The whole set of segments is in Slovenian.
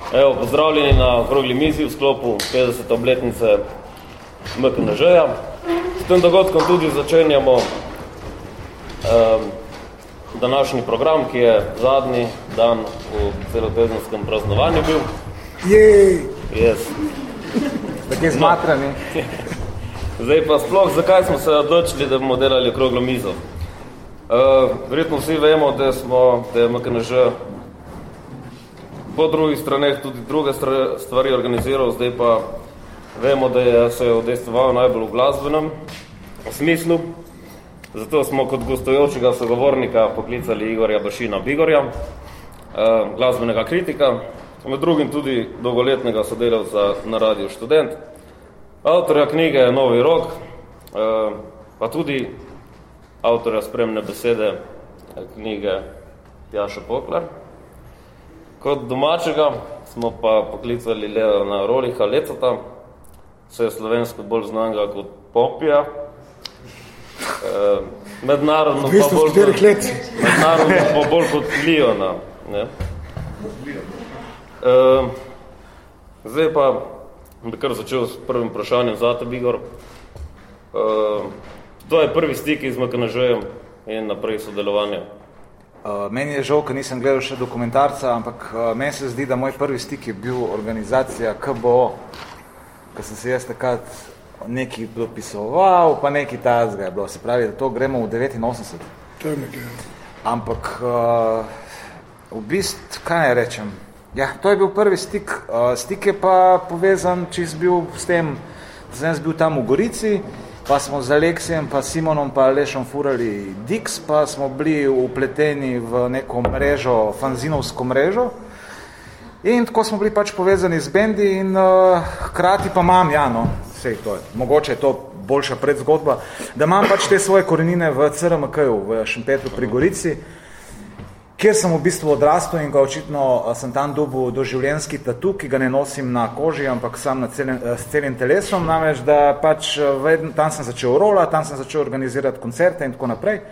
Evo, pozdravljeni na okrogli mizi v sklopu 50. obletnice MKNŽ-ja. S tem dogodkom tudi začenjamo današnji program, ki je zadnji dan v celotedenskem praznovanju bil. Jej! Yes. Tako je zmatrani. Zdaj pa sploh, zakaj smo se odločili, da bomo delali okroglo mizo? Verjetno vsi vemo, da je MKNŽ po drugih straneh tudi druge stvari organiziral, zdaj pa vemo, da se je udejstvoval najbolj v glasbenem smislu. Zato smo kot gostujočega sogovornika poklicali Igorja Bašina Bigorja, glasbenega kritika, med drugim tudi dolgoletnega sodelavca na Radiu Študent, avtorja knjige Novi rok, pa tudi avtorja spremne besede knjige Jaša Poklar. Kot domačega smo pa poklicali Leona Roliha Lecota, se je slovensko bolj znanga kot Popija, mednarodno pa bolj kot Leona. Ne? Zdaj pa bi kar začel s prvim vprašanjem zate, Bigor. To je prvi stik z MKNŽ-jem in naprej sodelovanje. Meni je žal, ker nisem gledal še dokumentarca, ampak meni se zdi, da moj prvi stik je bil organizacija KBO, ker sem se jaz takrat nekaj dopisoval, pa nekaj tazga je bilo. Se pravi, da to gremo v 89. To je nekaj. Ampak v bistvu, kaj naj rečem? Ja, to je bil prvi stik. Stik je pa povezan, če sem bil s tem, da sem bil tam v Gorici, pa smo z Aleksijem, pa Simonom, pa Lešom furali Dix, pa smo bili upleteni v neko mrežo, fanzinovsko mrežo. In tako smo bili pač povezani z bendi in hkrati pa imam, sej to je, mogoče je to boljša predzgodba, da imam pač te svoje korenine v CRMK-ju, v Šempetru pri Gorici, kjer sem v bistvu odrastel in ga očitno sem tam dobil doživljenjski tatu, ki ga ne nosim na koži, ampak sam s celim telesom, namreč, da pač tam sem začel rolati, tam sem začel organizirati koncerte in tako naprej.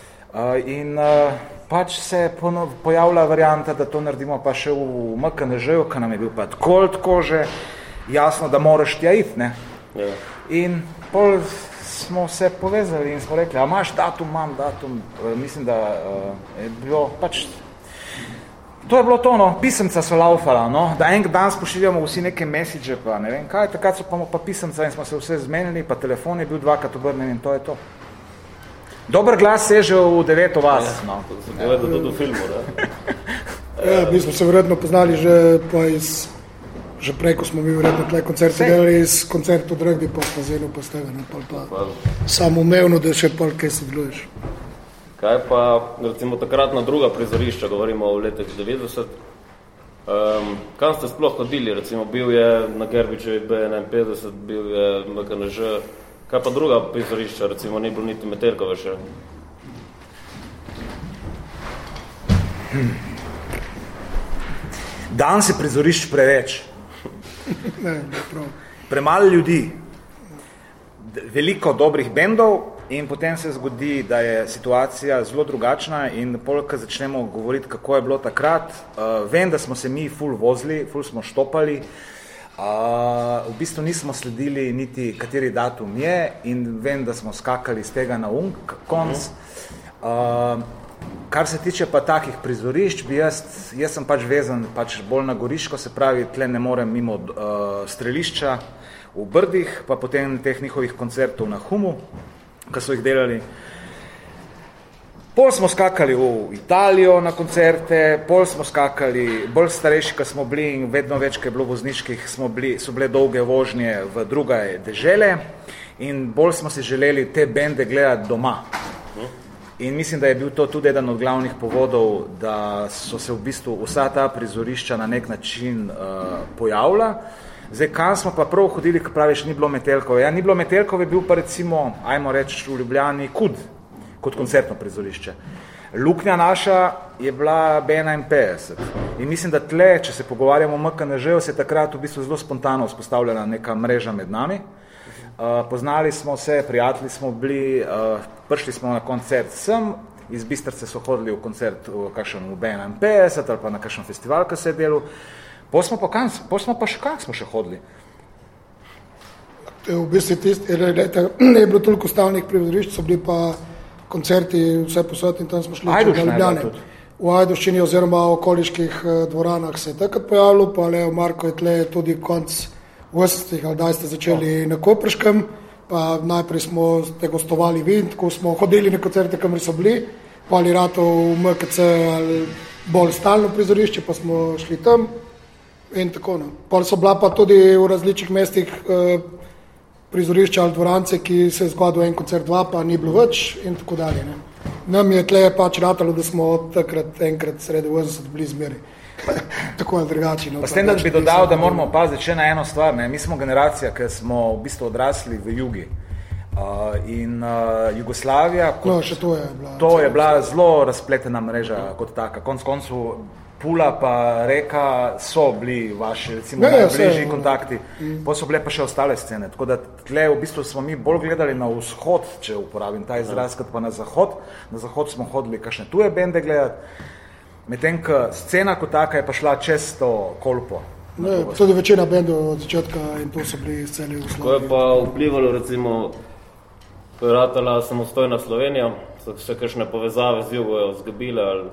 In pač se je pojavila varianta, da to naredimo pa še v MKNŽ-ju, ki nam je bil pa tako že jasno, da moraš tja iti, ne? Ja. In pol smo se povezali in smo rekli, a imaš datum, imam datum, mislim, da je bilo pač, to je bilo to, pisemca so laufala, da en dan pošiljamo vsi neke message, pa ne vem kaj, takrat so pa pisemca in smo se vse zmenili, pa telefon je bil dvakrat obrnen in to je to. Dober glas seže v 9 vas. Ja, to se gleda tudi v filmu, da? Ja, mi smo se verjetno poznali že prej, ko smo mi verjetno tle koncerte delali iz koncertu Dragdi, pa smo zelo postavljeni, pa samoumevno, da še pol kaj sodeluješ. Kaj pa, recimo, takratna druga prizorišča, govorimo o letih 90, kam ste sploh hodili? Recimo, bil je na Gerbičevi B51, bil je MKNŽ, kaj pa druga prizorišča, recimo, ni bilo niti Metelkove še? Dan se prizorišč preveč. Ne, prav. Premalo ljudi, veliko dobrih bendov in potem se zgodi, da je situacija zelo drugačna in polk začnemo govoriti, kako je bilo takrat. Vem, da smo se mi ful vozili, ful smo štopali, v bistvu nismo sledili niti kateri datum je in vem, da smo skakali z tega na konc. Kar se tiče pa takih prizorišč, jaz sem pač vezan pač bolj na Goriško, se pravi, tle ne morem mimo strelišča v Brdih, pa potem teh njihovih koncertov na Humu, ki so jih delali. Pol smo skakali v Italijo na koncerte, pol smo skakali, bolj starejši, ko smo bili in vedno več, ko je bilo vozniških, so bile dolge vožnje v druge dežele in bolj smo si želeli te bende gledati doma. In mislim, da je bil to tudi eden od glavnih povodov, da so se v bistvu vsa ta prizorišča na nek način pojavila. Zdaj, kam smo pa prav hodili, ko praviš, ni bilo Metelkove. Ja, ni bilo Metelkove, bil pa recimo, ajmo reči, v Ljubljani Kud, kot koncertno prizorišče. Luknja naša je bila B51. In mislim, da tle, če se pogovarjamo o MKNŽ-ju, se je takrat v bistvu zelo spontano vzpostavljala neka mreža med nami. Poznali smo se, prijatelji smo bili, prišli smo na koncert sem, iz Bistrice so hodili v koncert v kakšen B51 ali pa na kakšen festival, ki se je delal. Pol smo pa še hodili. V bistvu ne je bilo toliko stalnih prizorišč, so bili pa koncerti vse posod in tam smo šli v Ljubljane. V Ajdovščini oziroma v okoliških dvoranah se je takrat pojavilo, pa Leo Marko je tle tudi konc 80-ih, ali daj ste začeli na Koprškem, pa najprej smo te gostovali vid, ko smo hodili na koncerte, kamor so bili, pa ali rato v MKC ali bolj stalno prizorišče, pa smo šli tam in tako. Pol so bila pa tudi v različnih mestih prizorišča ali dvorance, ki se je zgodil en koncert, dva, pa ni bilo več in tako dalje. Ne. Nam je tle pač ratalo, da smo takrat enkrat sredi 80 bili zmeri. Tako ali drugače. Pa s tem, da bi dodal, da moramo paziti še na eno stvar. Ne. Mi smo generacija, ki smo v bistvu odrasli v jugi. In Jugoslavija, to je bila zelo razpletena mreža kot taka. Konc koncu Pula pa Reka so bili vaši, recimo, najbližji kontakti, pa so bile pa še ostale scene. Tako da tle v bistvu smo mi bolj gledali na vzhod, če uporabim ta izraz, kot pa na zahod. Na zahod smo hodili kakšne tuje bende gledati, medtem ko scena kot taka je pa šla čez to Kolpo. Ne, tudi večina bendov od začetka in to so bili scene v Slaviji. Ko je pa vplivalo, recimo, ko je ratala samostojna Slovenija, so še kakšne povezave z jugo zgubile ali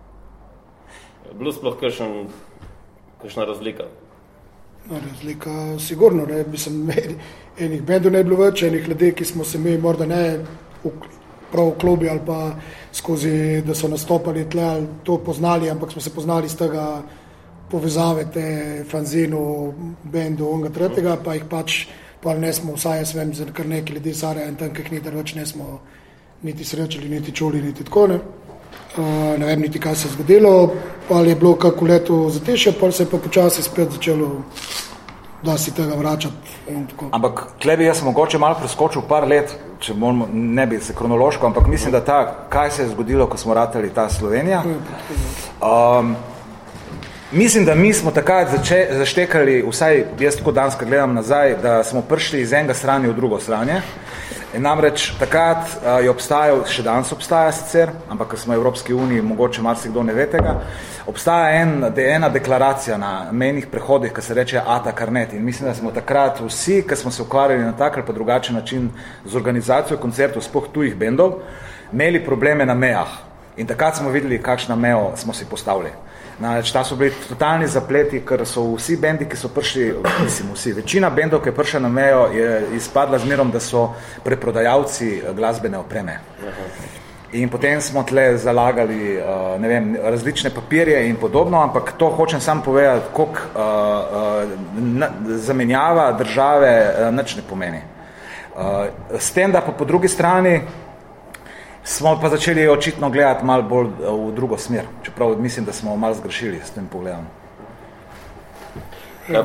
je bilo sploh kakšna razlika? No, razlika sigurno, ne. Mislim, enih bendov ne bilo več, enih ljudi, ki smo se mi morda ne prav v klubi ali pa skozi, da so nastopali tle ali to poznali, ampak smo se poznali z tega povezave te fanzinu, bendu, onga tretjega, pa jih pač pa ne smo, vsaj jaz vem, za kar nekaj ljudi Saraja in tam, kak nikdar več ne smo niti srečali, niti čuli, niti tako, ne. Ne vem niti, kaj se je zgodilo, pa je bilo kako leto zatešje, pa se je pa počasi spet začelo, da si tega vračati in tako. Ampak tle bi jaz mogoče malo preskočil par let, če moramo, ne bi se kronološko, ampak mislim, da kaj se je zgodilo, ko smo ratali ta Slovenija. Mislim, da mi smo takrat zaštekali, vsaj jaz tako danes, ko gledam nazaj, da smo prišli iz enega strani v drugo stranje. Namreč takrat je obstajal, še danes obstaja sicer, ampak ko smo v Evropski uniji, mogoče marsikdo ne ve tega, obstaja ena deklaracija na mejnih prehodih, ki se reče Ata Karnet. In mislim, da smo takrat vsi, ki smo se ukvarjali na tak ali pa drugačen način z organizacijo koncertov, sploh tujih bendov, imeli probleme na mejah. In takrat smo videli, kakšna mejo smo si postavili. Ta so bili totalni zapleti, ker so vsi bendi, ki so prišli, večina bendov, ki je prišla na mejo, je izpadla zmerom, da so preprodajalci glasbene opreme. In potem smo tle zalagali, ne vem, različne papirje in podobno, ampak to hočem sam povedati, koliko zamenjava države nič ne pomeni. S tem, da pa po drugi strani smo pa začeli očitno gledati malo bolj v drugo smer, čeprav mislim, da smo malo zgrešili s tem pogledom. Kaj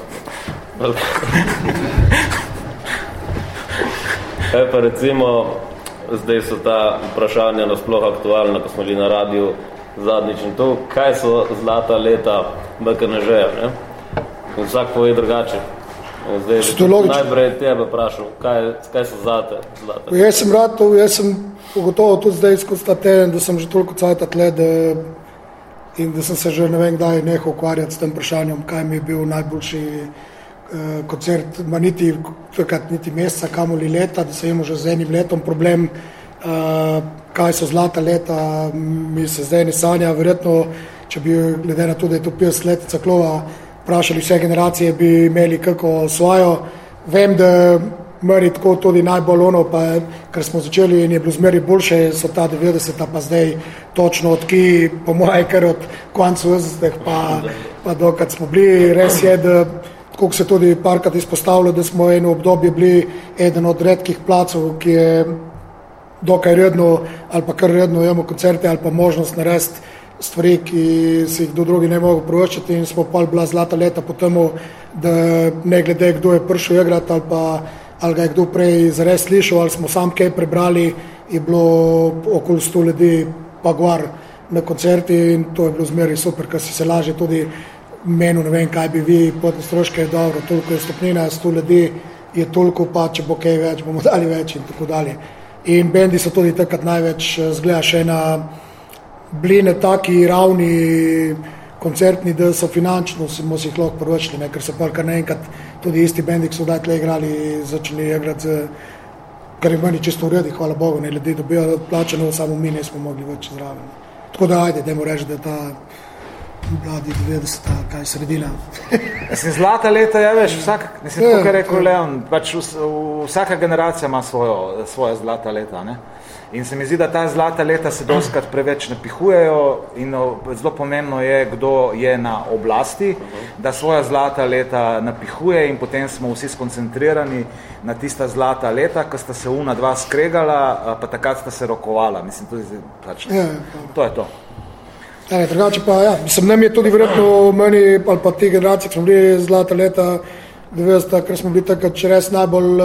pa recimo, zdaj so ta vprašanja nasploh aktualna, ko smo bili na radiju zadnjič in to, kaj so zlata leta BKNŽ-ja, ne? In vsak pove drugače. Zdaj, najprej tebe vprašal, kaj so zate zlata? Jaz sem pogotovo tudi zdaj skozi ta teden, da sem že toliko cajta tle, in da sem se že ne vem kdaj nehal ukvarjati s tem vprašanjem, kaj mi je bil najboljši koncert, niti meseca, kamoli leta, da se imamo že z enim letom problem, kaj so zlata leta, mi se zdaj ne sanja, verjetno, če bi glede na to, da je to 50 letica Klova, vprašali vse generacije, bi imeli kako svojo. Vem, da meri tako tudi najbolj ono, pa ker smo začeli in je bilo zmeri boljše, so ta 90-ta pa zdaj točno odki, po moje, ker od koncu 80-ih pa dokrat smo bili. Res je, da tako se tudi parkrat izpostavilo, da smo eno obdobje bili eden od redkih placov, ki je dokaj redno ali pa kar redno imamo koncerte ali pa možnost narediti stvari, ki si jih do drugi ne mogo privoščiti in smo pa bila zlata leta po temu, da ne glede, kdo je prišel igrati ali ga je kdo prej zares slišal ali smo sam kaj prebrali, je bilo okoli 100 ljudi pa gvar na koncerti in to je bilo zmeri super, ker si se lažje tudi menil, ne vem, kaj bi vi, potne stroške je dobro, toliko je stopnina, 100 ljudi je toliko, pa če bo kaj več, bomo dali več in tako dalje. In bendi so tudi takrat največ zgleda še na bili na taki ravni koncertni, da so finančno smo si jih lahko prvočili, ker so pa kar naenkrat tudi isti bendi, ki so daj tle igrali, začeli igrati, kar je meni čisto uredi, hvala Bogu, ne, ljudi dobijo plačano, samo mi nismo mogli več zraven. Tako da ajde, dajmo reči, da ta mladi 90, kaj sredina. Zlata leta, ja veš, tako je rekel Leon, pač vsaka generacija ima svoja zlata leta, ne? In se mi zdi, da ta zlata leta se dostikrat preveč napihujejo in zelo pomembno je, kdo je na oblasti, da svoja zlata leta napihuje in potem smo vsi skoncentrirani na tista zlata leta, ko sta se una dva skregala, pa takrat sta se rokovala. Mislim, tudi pač, to je to. Drugače pa, ja, mislim, nam je tudi verjetno meni ali pa ti generaciji, ki smo bili zlata leta 90, ker smo bili takrat res najbolj,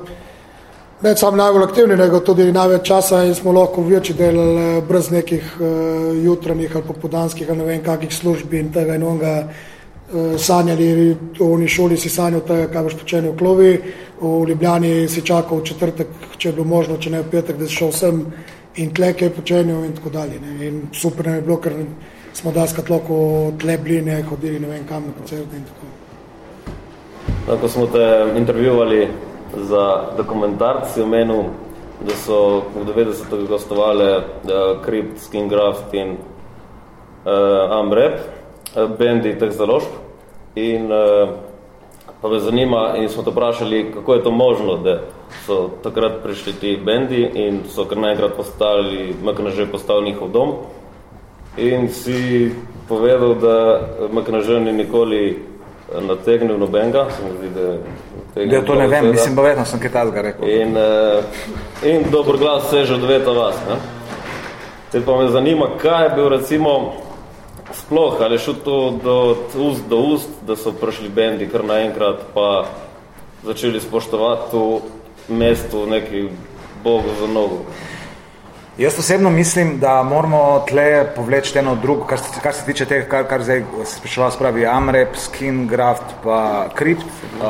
ne samo najbolj aktivni, nego tudi največ časa in smo lahko večji delali brez nekih jutranjih ali popodanskih ali ne vem kakih služb in tega in onega sanjali, v šoli si sanjal tega, kaj boš počenil v klovi, v Ljubljani si čakal v četrtek, če je bilo možno, če ne v petek, da si šel sem in tle kaj počenil in tako dalje. Ne. In super nam je bilo, ker smo daskrat lahko tle bili, ne, hodili ne vem kam na koncerte in tako. Ko smo te intervjuvali za dokumentarc, si omenil, da so v 90-ih gostovali Crypt, Skingraft in Amrep, bendi teh založb. In pa me zanima, in smo te vprašali, kako je to možno, da so takrat prišli ti bendi in so kar naenkrat MKNŽ postal njihov dom. In si povedal, da MKNŽ ni nikoli nategnil nobenega, se mi zdi, da to ne vem, mislim, pa vedno sem kaj tazga rekel. In dober glas seže od veta vas. Ne? Te pa me zanima, kaj je bil recimo sploh, ali je šel to od ust do ust, da so prišli bendi kar naenkrat pa začeli spoštovati v mestu neki bogu za nogo. Jaz osebno mislim, da moramo tle povleči eno drugo, kar se tiče tega, kar zdaj se spraševal, spravi Amrep, Skingraft pa Crypt.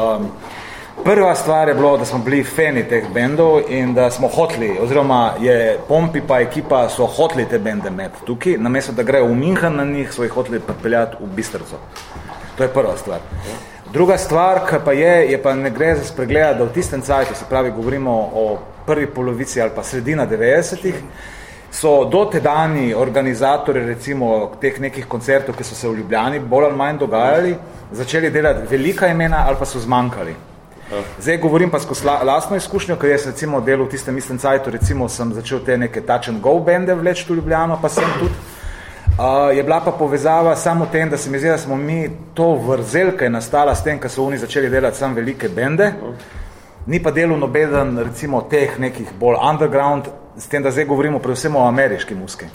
Prva stvar je bilo, da smo bili fani teh bendov in da smo hotli, oziroma je Pompi pa ekipa so hotli te bende imeti tukaj, namesto da grejo v München na njih, so jih hotli pripeljati v Bistrico. To je prva stvar. Druga stvar, ki pa je pa ne gre za spregledati, da v tistem cajtu, se pravi, govorimo o prvi polovici ali pa sredina 90-ih, so dotedani organizatori recimo teh nekih koncertov, ki so se v Ljubljani bolj ali manj dogajali, začeli delati velika imena ali pa so zmanjkali. Zdaj govorim pa skozi lastno izkušnjo, ker jaz recimo delal v tistem istem cajtu, recimo sem začel te neke touch and go bende vleči v Ljubljano, pa sem tudi. Je bila pa povezava samo tem, da se mi zdi, da smo mi to vrzel, ki je nastala s tem, ko so oni začeli delati sam velike bende, ni pa delal nobeden recimo teh nekih bolj underground, s tem, da zdaj govorimo predvsem o ameriški muski.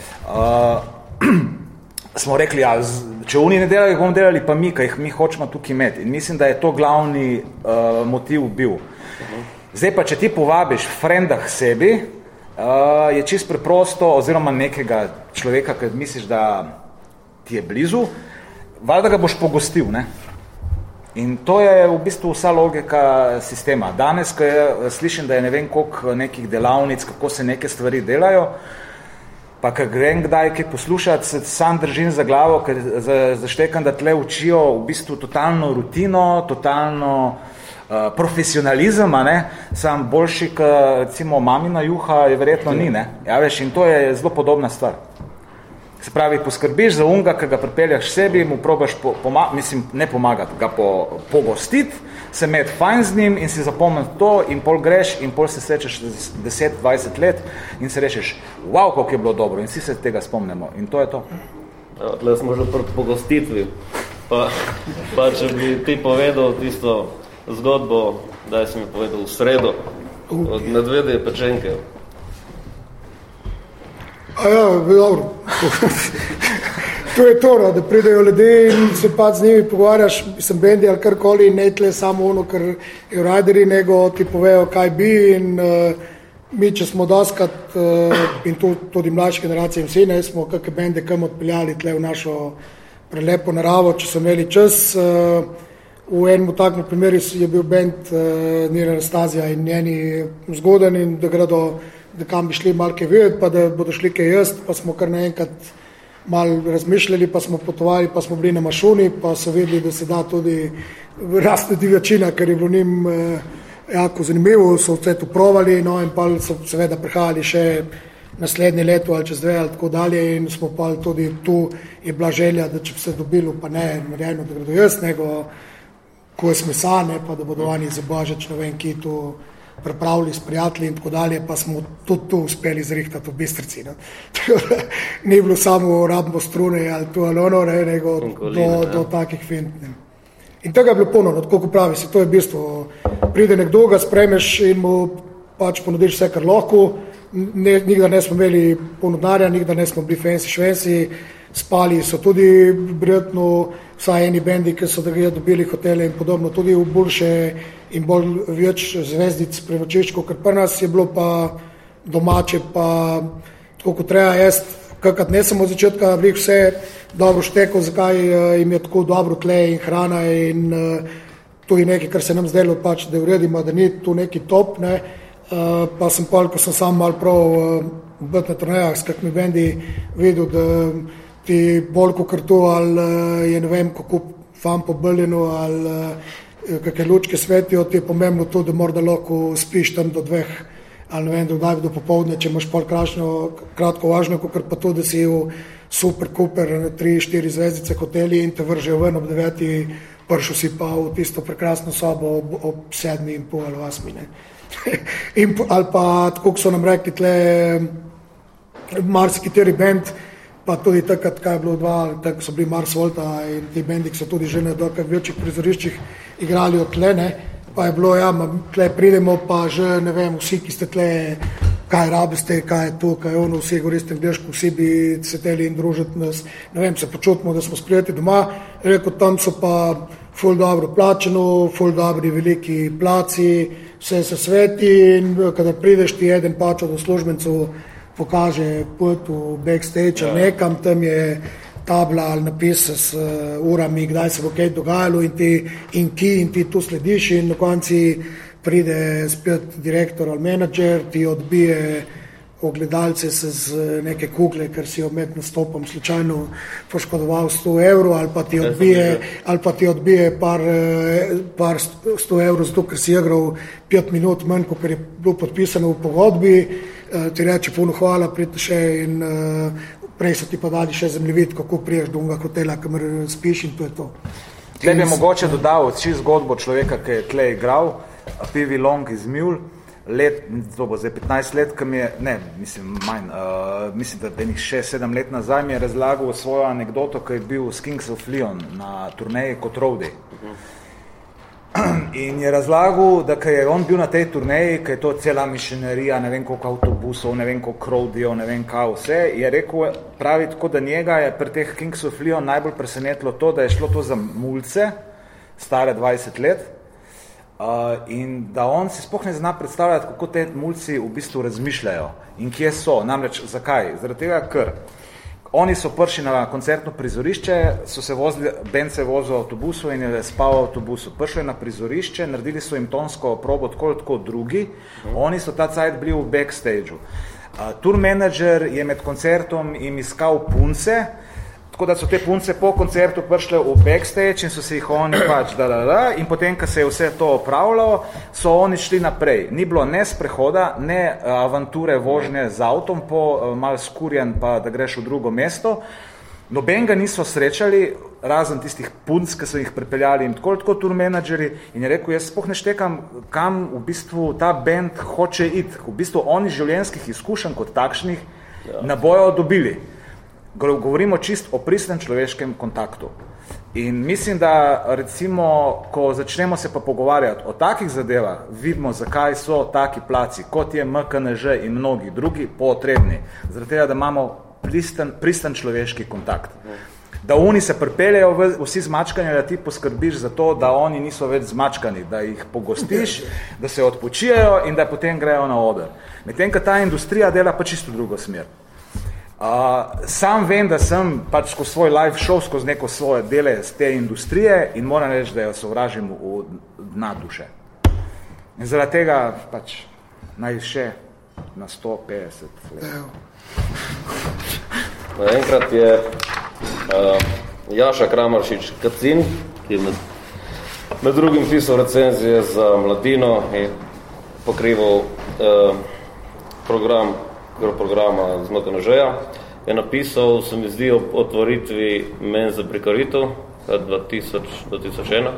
Smo rekli, ja, če oni ne delajo, jih bomo delali pa mi, kaj jih mi hočemo tukaj imeti. In mislim, da je to glavni motiv bil. Zdaj pa, če ti povabiš frenda k sebi, je čist preprosto, oziroma nekega človeka, ki misliš, da ti je blizu, valjda ga boš pogostil, ne? In to je v bistvu vsa logika sistema. Danes, ko slišim, da je ne vem koliko nekih delavnic, kako se neke stvari delajo, pa ko grem kdaj kaj poslušati, se sam držim za glavo, ker zaštekam, da tle učijo v bistvu totalno rutino, totalno profesionalizem, a ne, sam boljši, recimo mamina juha je verjetno ni, ne, ja veš, in to je zelo podobna stvar. Se pravi, poskrbiš za unga, ki ga pripeljaš sebi, mu probaš ne pomagati, ga pogostiti, se imeti fajn z njim in si zapomniti to in pol greš in pol se srečeš 10-20 let in se rečeš, wow, koliko je bilo dobro in vsi se tega spomnimo in to je to. Tle smo že pri pogostitvi, pa če bi ti povedal tisto zgodbo, da si mi povedal v sredo, od Medvedje pečenke. Ja, dobro. To je to, da pridejo ljudje in se pa z njimi pogovarjaš, sem bendi ali karkoli, ne tle samo ono, ker je rajderi, nego ti povejo, kaj bi in mi, če smo doskrat in tudi mlajše generacije in vsi, ne, smo kakve bende kam odpeljali tle v našo prelepo naravo, če so imeli čas. V enem takmu primeru je bil bend Nira Anastazija in njeni zgoden in da gredo, da kam bi šli malke videti, pa da bodo šli kaj jaz, pa smo kar naenkrat malo razmišljali, pa smo potovali, pa smo bili na Mašuni, pa so vedeli, da se da tudi rasti divjačina, ker je bilo njim jako zanimivo, so vse to provali, no in pa so seveda prihajali še naslednje leto ali čez 2 ali tako dalje in smo pa tudi tu je bila želja, da če bi se dobilo, pa ne narejeno, da gredo jaz, nego ko je smesane, pa da bodo oni za Božič, ne vem, ki tu pripravili s prijatelji in tako dalje, pa smo tudi tu uspeli zrihtati v Bistrici. No. Ni bilo samo rabimo strune ali tu ali ono, ne, nego do takih fint. Ne. In tega je bilo ponovno, tako ko pravi se, to je v bistvu, pride nekdo, ga spremeš in mu pač ponudiš vse, kar lahko, nikdar ne smo imeli ponudnarja, nikdar ne smo bili fancy švenci, spali so tudi verjetno vsaj eni bendi, ki so dobili hotele in podobno, tudi v boljše in bolj več zvezdic prevočiščko, ker pri nas je bilo pa domače, pa tako kot treba jesti, kakrat ne samo od začetka, bi vse dobro štekal, zakaj jim je tako dobro tle in hrana in to je nekaj, kar se nam zdelo pač, da uredimo, da ni tu neki top, ne, pa sem pa, ko sem sam malo prav biti na turnejah s kakimi bendi videl, da ti bolj kot to, ali je ne vem, kako fan po Berlinu, ali kakve lučke svetijo, ti je pomembno to, da morda lahko spiš tam do 2, ali ne vem, do popovdne, če imaš pol kratko važno, kot pa to, da si v super, kuper, 3-4 zvezdice hoteli in te vržejo ven ob 9, prišel si pa v tisto prekrasno sobo ob 7:30 ali 8. Ne. Ali pa, tako so nam rekli, tle marsikateri band, pa tudi takrat, kaj je bilo 2, tako so bili Mars Volta in ti bendi, ki so tudi že na dokaj večjih prizoriščih igrali od tle, ne, pa je bilo, ja, tle pridemo, pa že, ne vem, vsi, ki ste tle, kaj rabiste, kaj je to, kaj je ono, vsi govorite angliško, vsi bi seteli in družiti nas, ne vem, se počutimo, da smo sprijeti doma, rekel, tam so pa ful dobro plačeno, ful dobri veliki placi, vse se sveti in kada prideš ti eden pač od službencev pokaže pot v backstage ali nekam, tam je tabla ali napis s urami, kdaj se bo kaj dogajalo in ti tu slediš in na konci pride spet direktor ali menadžer, ti odbije ogledalce se z neke kugle, ker si jo med nastopom slučajno poškodoval 100 evrov ali pa ti odbije par 100 evrov zato, ker si igral 5 minut manj, kot je bilo podpisano v pogodbi, ti reče puno hvala, pridite še in prej so ti pa dali še zemljevid, kako priješ do unga hotela, kamor spiš in to je to. Tle bi mogoče dodal čisto zgodbo človeka, ki je tle igral, P.V. Long iz Mule, to bo zdaj 15 let, ki mi je, ne, mislim, manj, mislim, da je 6-7 let nazaj mi je razlagal svojo anekdoto, ki je bil s Kings of Leon na turneji kot roadie. In je razlagal, da ko je on bil na tej turneji, ko je to cela mišenerija, ne vem koliko avtobusov, ne vem koliko roadijev, ne vem kaj vse, je rekel, pravi tako, da njega je pri teh Kings of Leon najbolj presenetilo to, da je šlo to za mulce, stare 20 let, in da on si sploh ne zna predstavljati, kako te mulci v bistvu razmišljajo in kje so. Namreč, zakaj? Zaradi tega, ker oni so prišli na koncertno prizorišče, so se vozili, band se je vozil v avtobusu in je spal v avtobusu. Prišli na prizorišče, naredili so jim tonsko probo tako drugi, oni so ta cajt bili v backstageu. Tour manager je med koncertom jim iskal punce, tako da so te punce po koncertu prišle v backstage in so se jih oni pač in potem, ko se je vse to opravljalo, so oni šli naprej. Ni bilo ne sprehoda, ne avanture vožnje z avtom po malo skurjen, pa da greš v drugo mesto. Noben ga niso srečali, razen tistih punc, ki so jih pripeljali in tako tour menadžeri in je rekel, jaz sploh ne štekam, kam v bistvu ta band hoče iti. V bistvu oni življenjskih izkušenj kot takšnih ne bojo dobili. Govorimo čist o pristnem človeškem kontaktu. In mislim, da recimo, ko začnemo se pa pogovarjati o takih zadevah, vidimo, zakaj so taki placi, kot je MKNŽ in mnogi drugi, potrebni. Zaradi tega, da imamo pristen človeški kontakt. Da oni se pripeljejo vsi zmačkani, da ti poskrbiš za to, da oni niso več zmačkani, da jih pogostiš, da se odpočijajo in da potem grejo na oder. Medtem, ko ta industrija dela pa čisto drugo smer. Sam vem, da sem pač skozi svoj live show, skozi neko svoje dele z te industrije in moram reči, da jo sovražim v dna duše. In zaradi tega pač naj še na 150 let. Enkrat je Jaša Kramaršič Kacin, ki je med drugim pisal recenzije za Mladino in pokrival programa z MKNŽ-ja, je napisal, se mi zdi, o otvoritvi menze pri Karitu 2001.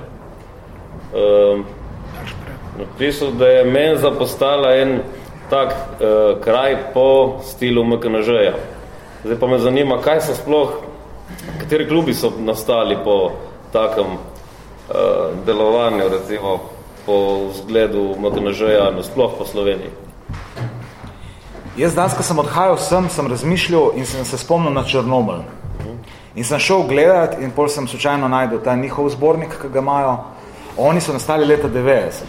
Napisal, da je menza postala en tak kraj po stilu MKNŽ-ja. Zdaj pa me zanima, kaj so sploh, kateri klubi so nastali po takem delovanju, recimo po vzgledu MKNŽ-ja, sploh po Sloveniji. Jaz danes, ko sem odhajal sem razmišljal in sem se spomnil na Črnomelj. In sem šel gledati in pol sem slučajno najdel ta njihov zbornik, ki ga imajo. Oni so nastali leta 90.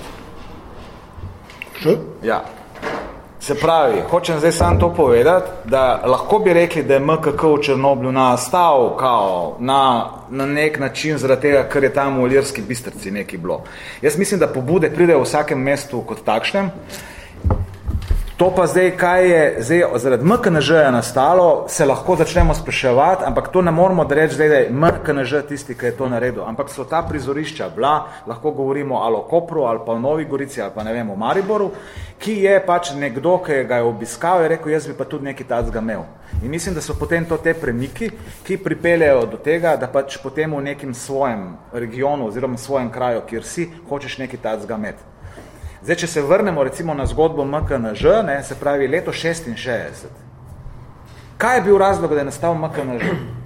Ja. Se pravi, hočem zdaj samo to povedati, da lahko bi rekli, da je MKK v Črnoblju nastal kao na nek način zaradi tega, ker je tam v Ilirski Bistrici nekaj bilo. Jaz mislim, da pobude pridejo v vsakem mestu kot takšnem. To pa zdaj, kaj je zdaj zaradi MKNŽ-ja nastalo, se lahko začnemo spraševati, ampak to ne moramo da reči zdaj, da je MKNŽ tisti, ki je to naredil. Ampak so ta prizorišča bila, lahko govorimo ali o Kopru, ali pa o Novi Gorici, ali pa ne vem, o Mariboru, ki je pač nekdo, ki ga je obiskal, je rekel, jaz bi pa tudi nekaj tacga imel. In mislim, da so potem to te premiki, ki pripeljajo do tega, da pač potem v nekem svojem regionu oziroma svojem kraju, kjer si, hočeš nekaj tacga imeti. Zdaj, če se vrnemo recimo na zgodbo MKNŽ, se pravi leto 66. Kaj je bil razlog, da je nastal MKNŽ?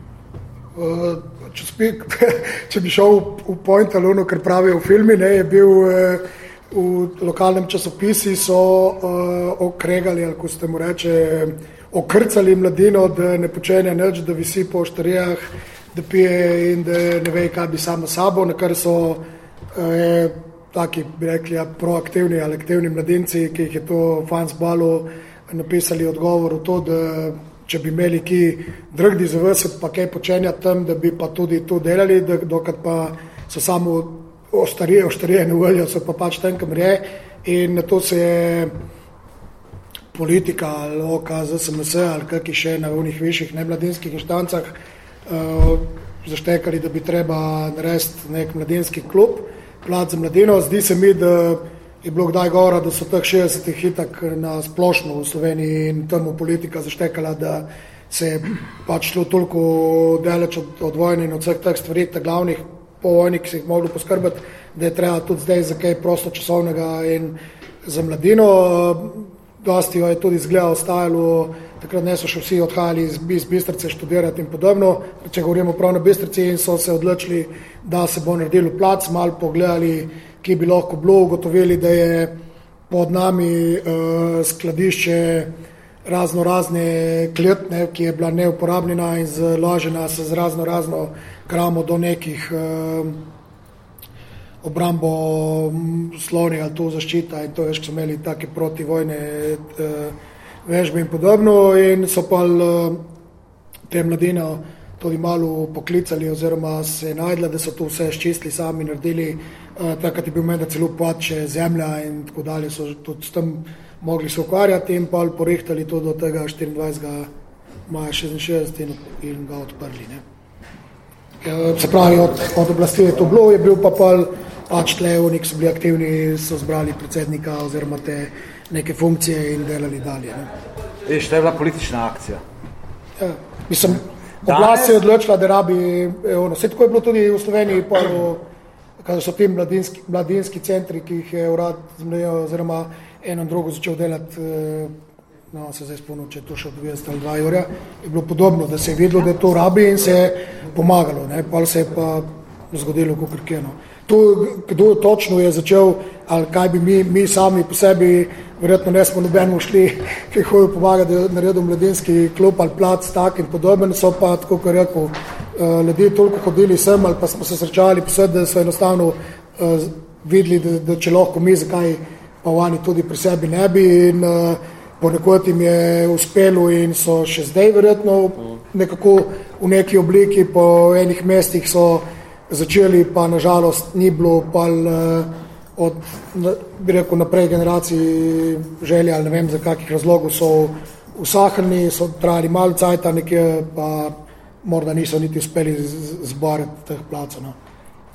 Če bi šel v point ali ono, kar pravijo v filmi, je bil v lokalnem časopisi so okregali, ali ko ste mu reče, okrcali Mladino, da ne počenja nič, da visi po oštarijah, da pije in da ne ve, kaj bi samo sabo, na kar so taki, bi rekli, proaktivni ali aktivni mladinci, ki jih je to fansbalu napisali odgovor v to, da če bi imeli ki drugdi za vas, pa kaj počenjati tam, da bi pa tudi to delali, dokrat pa so samo oštarije ne voljo, so pa pač tam, kam je, in na to se je politika ali OKZ, SMS ali kakšni še na onih višjih nemladinskih inštancah zaštekali, da bi treba narediti nek mladinski klub, Plac za mladino. Zdi se mi, da je bilo kdaj govora, da so teh 60 hitak na splošno v Sloveniji in tam politika zaštekala, da se je pač šlo toliko daleč od vojne in od vseh teh stvari, ta glavnih po vojni, ki se jih mogli poskrbeti, da je treba tudi zdaj za kaj prostočasovnega in za mladino. Dosti jo je tudi izgleda ostajalo, takrat ne so še vsi odhajali iz Bistrice študirati in podobno. Če govorimo prav na Bistrici, in so se odločili, da se bo naredil plac, malo pogledali, ki bi lahko bilo, ugotovili, da je pod nami skladišče razne kletne, ki je bila neuporabljena in zložena se z razno kramo do nekih obrambo Slovni ali to zaščita in to veš, ko so imeli take protivojne vežbe in podobno in so pa te mladine tudi malo poklicali oziroma se je najdla, da so to vse ščistili sami, naredili, takrat je bil menda celo pače zemlja in tako dalje, so tudi s tem mogli se ukvarjati in pa porihtali to do tega 24. maja 66 in ga odprli. Ne. Se pravi, od oblasti je to bilo, je bil pa pač tle, oni, ki so bili aktivni, so zbrali predsednika oziroma te neke funkcije in delali dalje. Ne. To je bila politična akcija. Ja, mislim, oblast se je odločila, da rabi, vse tako je bilo tudi v Sloveniji, kada so ti mladinski centri, ki jih je urad oziroma eno drugo začel delati, no, se zdaj spomnim, če je to še od 202 jurja, je bilo podobno, da se je videlo, da to rabi in se je pomagalo, ne, pa se je pa zgodilo kukrkeno. To, kdo točno je začel, ali kaj bi mi sami po sebi, verjetno ne smo nobeno šli, ki hojo pomagati, da naredil mladinski klub ali plac tak in podoben, so pa, tako kot rekel, ljudje toliko hodili sem ali pa smo se srečali posebej, da so enostavno videli, da če lahko mi, zakaj pa oni tudi pri sebi ne bi in ponekod jim je uspelo in so še zdaj verjetno nekako v neki obliki, po enih mestih so začeli, pa nažalost ni bilo pa od, bi rekel, naprej generacij želja ali ne vem, za kakih razlogov so v Sahrani so trajali malo cajta nekje, pa morda niso niti uspeli zboriti teh placov. No.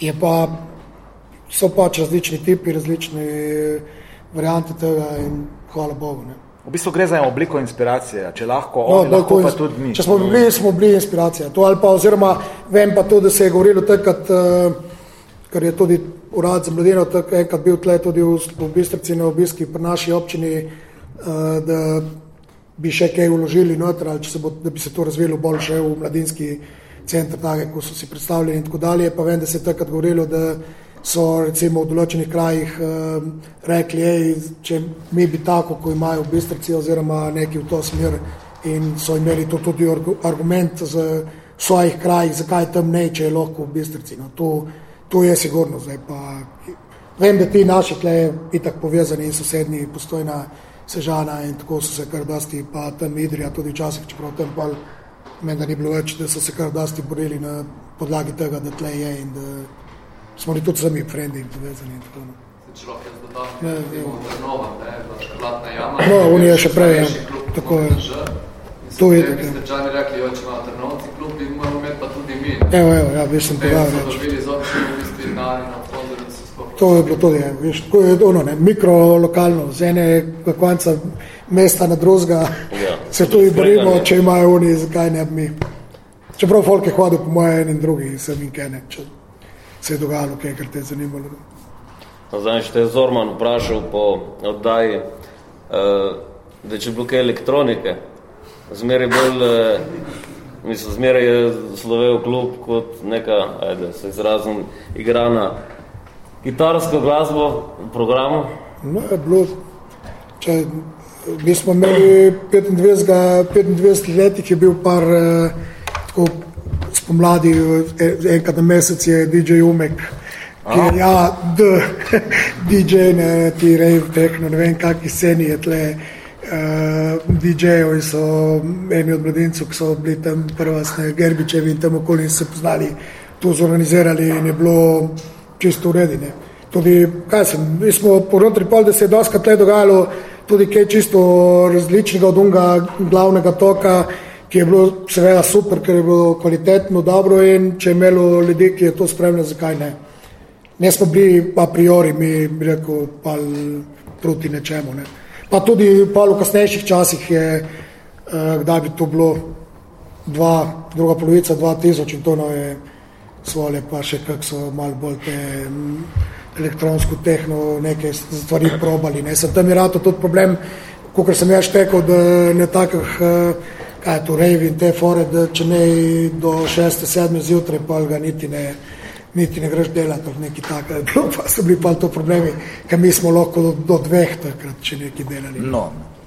So pač različni tipi, različni varianti tega in hvala Bogu. Ne. V bistvu gre za obliko inspiracije, če lahko oni, lahko pa tudi mi. Če smo bili inspiracija. To, ali pa, oziroma vem pa to, da se je govorilo takrat, ker je tudi urad za mladino enkrat bil tle tudi v Bistrici na obiski pri naši občini, da bi še kaj uložili noter, ali da bi se to razvilo bolj še v mladinski center, tako, ko so si predstavljeni in tako dalje. Pa vem, da se je takrat govorilo, da so recimo v določenih krajih rekli, če mi bi tako, ko imajo v Bistrici oziroma neki v to smer in so imeli to tudi argument z svojih krajih, zakaj tam ne, če je lahko v Bistrici. No, to je sigurno. Zdaj pa vem, da ti naši tle itak povezani in sosednji, Postojna, Sežana in tako so se kar dosti, pa tam Idrija tudi včasih, čeprav tam pa meni da ni bilo več, da so se kar dosti borili na podlagi tega, da tle je in da smo li tudi sami frendi in povezani in tako. Človek je zdodal, Trnova, Zlatna jama. No, on je še prej, tako je. To je tako. Ste Čani rekli, če ima Trnovci klub, bi moramo imeti pa tudi mi. Evo, ja, veš, sem povedal reč. So dobili z občini v bistvu na fondu, da se sploh. To je bilo tudi, veš, tako je ono, ne, mikrolokalno, z enega konca mesta na drugega, se tudi borimo, če imajo oni, zakaj ne bi mi. Čeprav folk je hodil po moje en in drugi, sem in kene, če se je dogajalo, kaj, kar te je zanimalo. Zdaj, če te je Zorman vprašal po oddaji, da če bilo kaj elektronike, zmeraj je slovel klub kot neka, se izrazim, igrana gitarsko glasbo v programu. No, je bilo, mi smo imeli 25 letih je bil par tako spomladi, enkrat na mesec je DJ Umek, ki je, DJ, ne, ti rave techno, ne vem, kakvi sceni je tle, DJ-ovi so eni od mladincev, ki so bili tam prvasne Gerbičevi in tam okoli se poznali, to zorganizirali in je bilo čisto uredine. Tudi, mi smo po Rontri-Pol, da se je doskrat tle dogajalo tudi kaj čisto različnega od unga glavnega toka, ki je bilo seveda super, ker je bilo kvalitetno, dobro in če je imelo ljudi, ki je to spremljalo, zakaj ne. Ne smo bili a priori, mi bi rekel, pal proti nečemu. Ne. Pa tudi pal v kasnejših časih je, kdaj bi to bilo druga polovica 2000 in to je svole, pa še kak so malo bolj te elektronsko tehno neke stvari probali. Ne. Sem tam je rato tudi problem, kakor sem jaz tekel, da ne takih kaj je to, rave in te fore, da če ne do 6-7 zjutraj, pa ga niti ne greš delati v neki tako. Pa so bili pa to problemi, ker mi smo lahko do 2 takrat, če neki delali. No.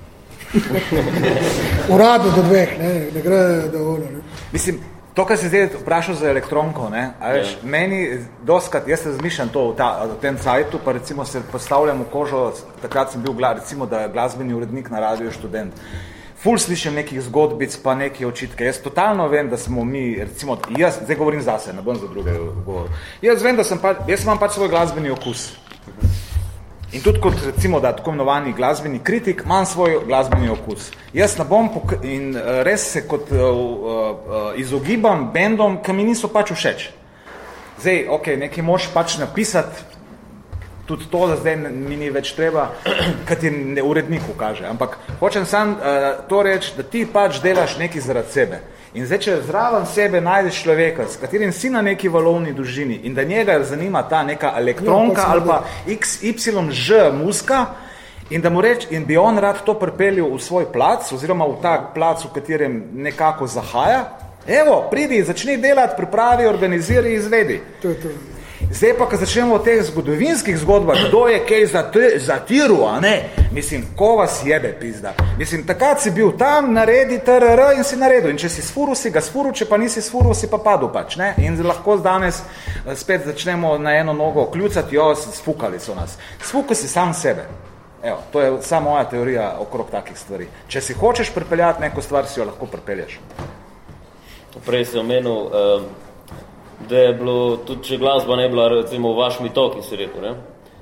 Uradno do 2, ne gre dovolj. Mislim, to, kar si zdaj vprašal za elektronko, ne, a veš, meni doskrat, jaz se razmišljam to v tem cajtu, pa recimo se postavljam v kožo, takrat sem bil recimo, da glasbeni urednik na Radio Študent. Ful slišim nekih zgodbic, pa neke očitke. Jaz totalno vem, da smo mi, recimo, jaz zdaj govorim zase, ne bom za druge govoril. Jaz vem, jaz imam pač svoj glasbeni okus. In tudi kot, recimo, da tako imenovani glasbeni kritik, imam svoj glasbeni okus. Jaz ne bom in res se kot izogibam bendom, ki mi niso pač všeč. Zdaj, nekaj moš pač napisati, tudi to, da zdaj mi ni več treba, kad ti uredniku kaže. Ampak hočem sam to reči, da ti pač delaš nekaj zaradi sebe. In zdaj, če zraven sebe najdeš človeka, s katerim si na neki valovni dolžini in da njega zanima ta neka elektronka ali pa XYŽ muzika in da mu reč, in bi on rad to pripeljal v svoj plac oziroma v ta plac, v katerem nekako zahaja, evo, pridi, začni delati, pripravi, organiziri, izvedi. To. Zdaj pa, ko začnemo od teh zgodovinskih zgodbah, kdo je kaj zatiral, a ne? Mislim, ko vas jebe, pizda. Mislim, takrat si bil tam, naredi TRR in si naredil. In če si sfuril, si ga sfuril, če pa nisi sfuril, si pa padel pač, ne? In lahko danes spet začnemo na eno nogo kljucati, sfukali so nas. Sfukal si sam sebe. Evo, to je samo moja teorija okrog takih stvari. Če si hočeš pripeljati neko stvar, si jo lahko pripelješ. Prej si omenil, da je bilo, tudi če glasba ne bila, recimo v Vašmi toki, si rekel, ne?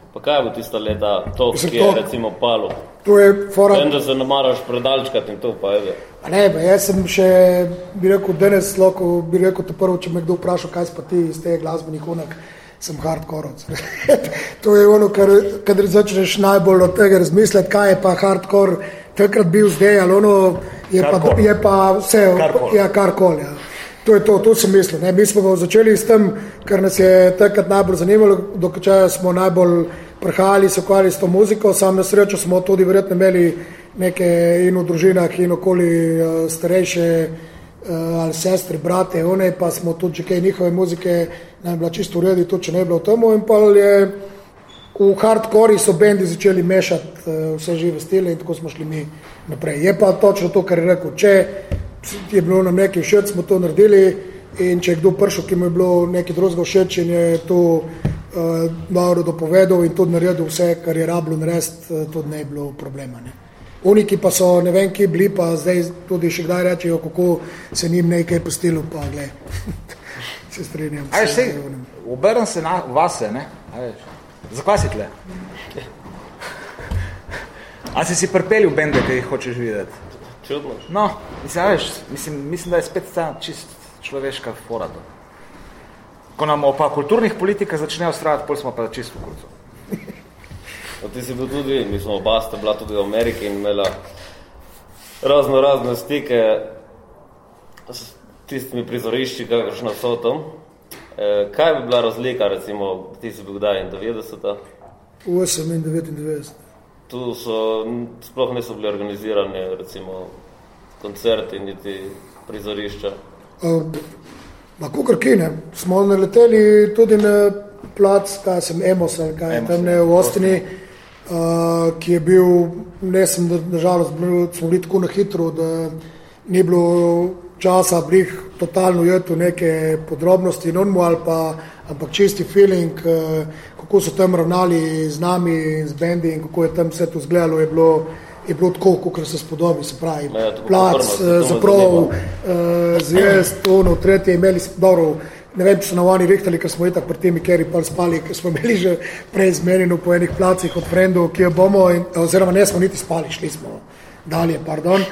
Pa kaj bo tista leta, to, ki je recimo palo? To je fora... Vem, da se ne maraš predalčkati in to, pa je. Ne, jaz sem še, bi rekel, danes lahko, bi rekel to prvo, če me kdo vprašal, kaj pa ti iz tega glasbenih unak, sem hardkorovc. To je ono, kadar začneš najbolj od tega razmisliti, kaj je pa hardcore takrat bil zdaj, ali ono je pa vse, karkoli. Ja. To je to sem mislil. Ne. Mi smo začeli s tem, kar nas je takrat najbolj zanimalo, dokaj smo najbolj prihajali, se ukvarjali s to muziko, sam na srečo smo tudi verjetno imeli neke in v družinah in okoli starejše ali sestre, brate, one, pa smo tudi že kaj njihove muzike nam bila čisto v redu, tudi če ne bilo v tomu, in pa je v hardcore so bendi začeli mešati vse žive stile in tako smo šli mi naprej. Je pa točno to, kar je rekel, če je bilo nam nekaj všeč, smo to naredili, in če je kdo prišel, ki mu je bilo nekaj drugega všeč in je to dobro dopovedal in tudi naredil vse, kar je rabilo narediti, tudi ne je bilo problema. Ne. Uniki pa so, ne vem, kje bili, pa zdaj tudi še kdaj rečejo, kako se njim nekaj postilo, pa gled, se strinjam. Obrnem se na vase, ne? Zakaj si tle? A si pripelil bende, ki jih hočeš videti? Čudno. No, mislim, da je spet ta čist človeška fora. Ko nam pa kulturnih politika začnejo stradati, pol smo pa čist v kurcu. Ti si bil tudi, mislim, oba sta bila tudi v Ameriki in imela razne stike s tistimi prizorišči, kakršna so tam. Kaj bi bila razlika, recimo, ti si bil kdaj, 90-ta? 8 in 99. Tu sploh niso bili organizirani, recimo, koncerti, niti prizorišča. Kakor kine, smo naleteli tudi na plac, Emos, ali kaj je tam v Ostini, ki je bil, nažalost, smo bili tako na hitro, da ni bilo časa brih totalno jeti v neke podrobnosti, ampak čisti feeling, kako so tam ravnali z nami in z bendi in kako je tam vse to izgledalo, je bilo tako, kot se spodobi, se pravi, plac, zaprav, zvijest, v tretje, imeli dobro, ne vem, če so na oni rihtali, ker smo itak pri temi keri pol spali, ker smo imeli že prej zmenjeno po enih placih od frendov, ki jo bomo, oziroma ne smo niti spali, šli smo dalje, pardon.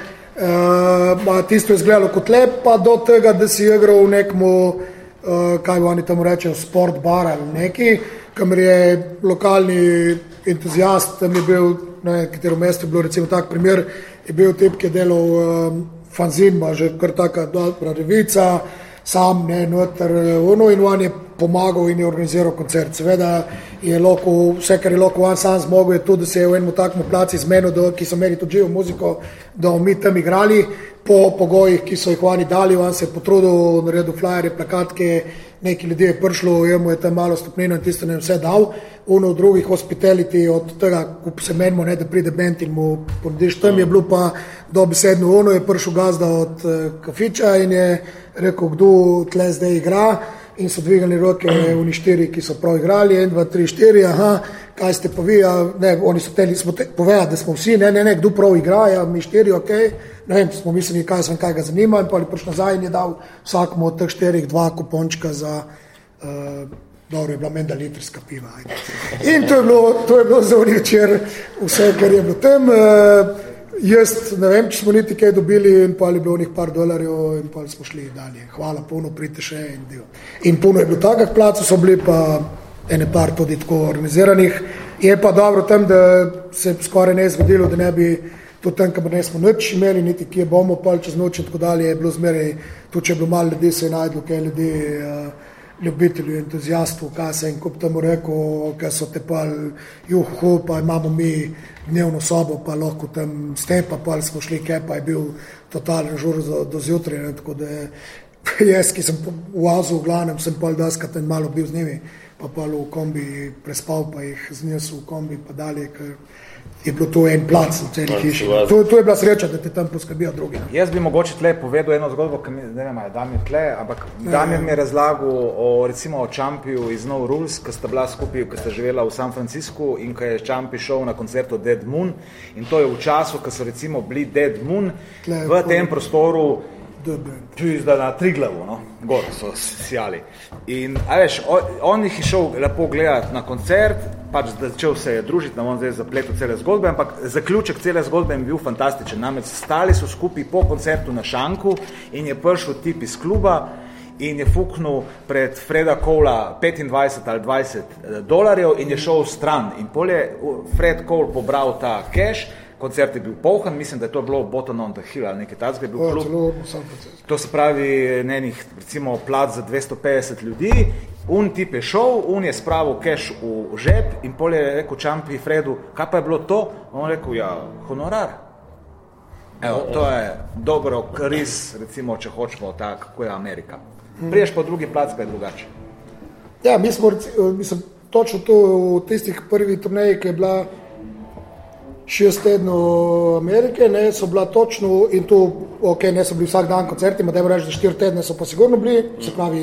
Tisto je izgledalo kot lep, pa do tega, da si igral v nekmu, kaj oni tamo rečejo, sport bar ali neki, kamor je lokalni entuzijast, tam je bil, ne vem, katero mesto je bilo, recimo tak primer, je bil tip, ki je delal fanzin, že kar taka dobra revica, sam, ne, noter, in on je pomagal in je organiziral koncert. Seveda je lahko, vse, kar je lahko on sam zmogel, je tudi, da se je v enem takmu placi zmenil, ki so imeli tudi živo muziko, da mi tam igrali, po pogojih, ki so jih oni dali, on se je potrudil, naredil flyerje, plakatke, neki ljudje je prišlo, jemu je tam malo stopnino in tisto ne vse dal, v drugih hospitality od tega, ko se menimo, ne, da pride band in mu ponudiš, tam je bilo pa dobesedno je prišel gazda od kafiča in je rekel, kdo tle zdaj igra, in so dvigali roke oni 4, ki so prav igrali, 1, 2, 3, 4, aha, kaj ste pa vi, ne, oni so povedali, da smo vsi, ne, kdo prav igra, mi 4, ok, ne vem, smo mislili, kaj ga zanima, in pa je prišel nazaj in je dal vsakmu od teh 4 2 kupončka za, dobro je bila menda litrska piva. In to je bilo za oni večer vse, kar je bilo tam. Jaz ne vem, če smo niti kaj dobili, in pa je bilo onih par dolarjev in pa smo šli dalje. Hvala, puno, pridite še in del. In puno je bilo takih placov, so bili pa ene par tudi tako organiziranih. Je pa dobro tam, da se skoraj ne je zgodilo, da ne bi tudi tam, kamor ne smo nič imeli, niti kje bomo, pol čez noč in tako dalje, je bilo zmeraj, tudi če je bilo malo ljudi, se je najdlo kaj ljudi, ljubitelju, entuzijastvu, kaj se in kup temu rekel, kaj so te pol juhu, pa imamo mi dnevno sobo, pa lahko tam ste, pa smo šli, kaj pa je bil totalen žur do zjutraj, tako da jaz, ki sem v Azu v glavnem, sem pol daskrat in malo bil z njimi, pa pol v kombi prespal, pa jih znesel v kombi, pa dalje, ker je bilo to en plac v celi hiši. To je bila sreča, da te tam poskrbijo drugi. Jaz bi mogoče tle povedal eno zgodbo, ki ne vem, je Damir tle, ampak Damir mi je razlagal recimo o Čampiju iz No Rules, ki sta bila skupaj, ki sta živela v San Franciscu in ko je Čampi šel na koncertu Dead Moon, in to je v času, ko so recimo bili Dead Moon, v tem prostoru Čuj, da na Triglavu, no, gor so sijali. In, a veš, on jih je šel lepo gledati na koncert, pač začel se je družiti, na on zdaj zapletel cele zgodbe, ampak zaključek cele zgodbe je bil fantastičen. Namreč stali so skupaj po koncertu na šanku in je prišel tip iz kluba in je fuknil pred Freda Cola 25 ali $20 in je šel stran. In pol je Fred Cole pobral ta cash, koncert je bil polhan, mislim, da je to bilo Bottom on the Hill ali nekaj takega je bil klub. To se pravi nenih, recimo, plac za 250 ljudi. Un tip je šel, un je spravil cash v žep in pol je rekel Čampi Fredu, kaj pa je bilo to? On rekel, ja, honorar. Evo, to je dobro ris, recimo, če hočemo tako, kako je Amerika. Priješ po drugi plac, pa je drugače. Ja, mi smo, mislim, točno to v tistih prvih turneji, ki je bila 6 tednov Amerike, ne, so bila točno, in tu, ok, ne so bili vsak dan koncerti, ma dajmo reči, da 4 tedne so pa sigurno bili, se pravi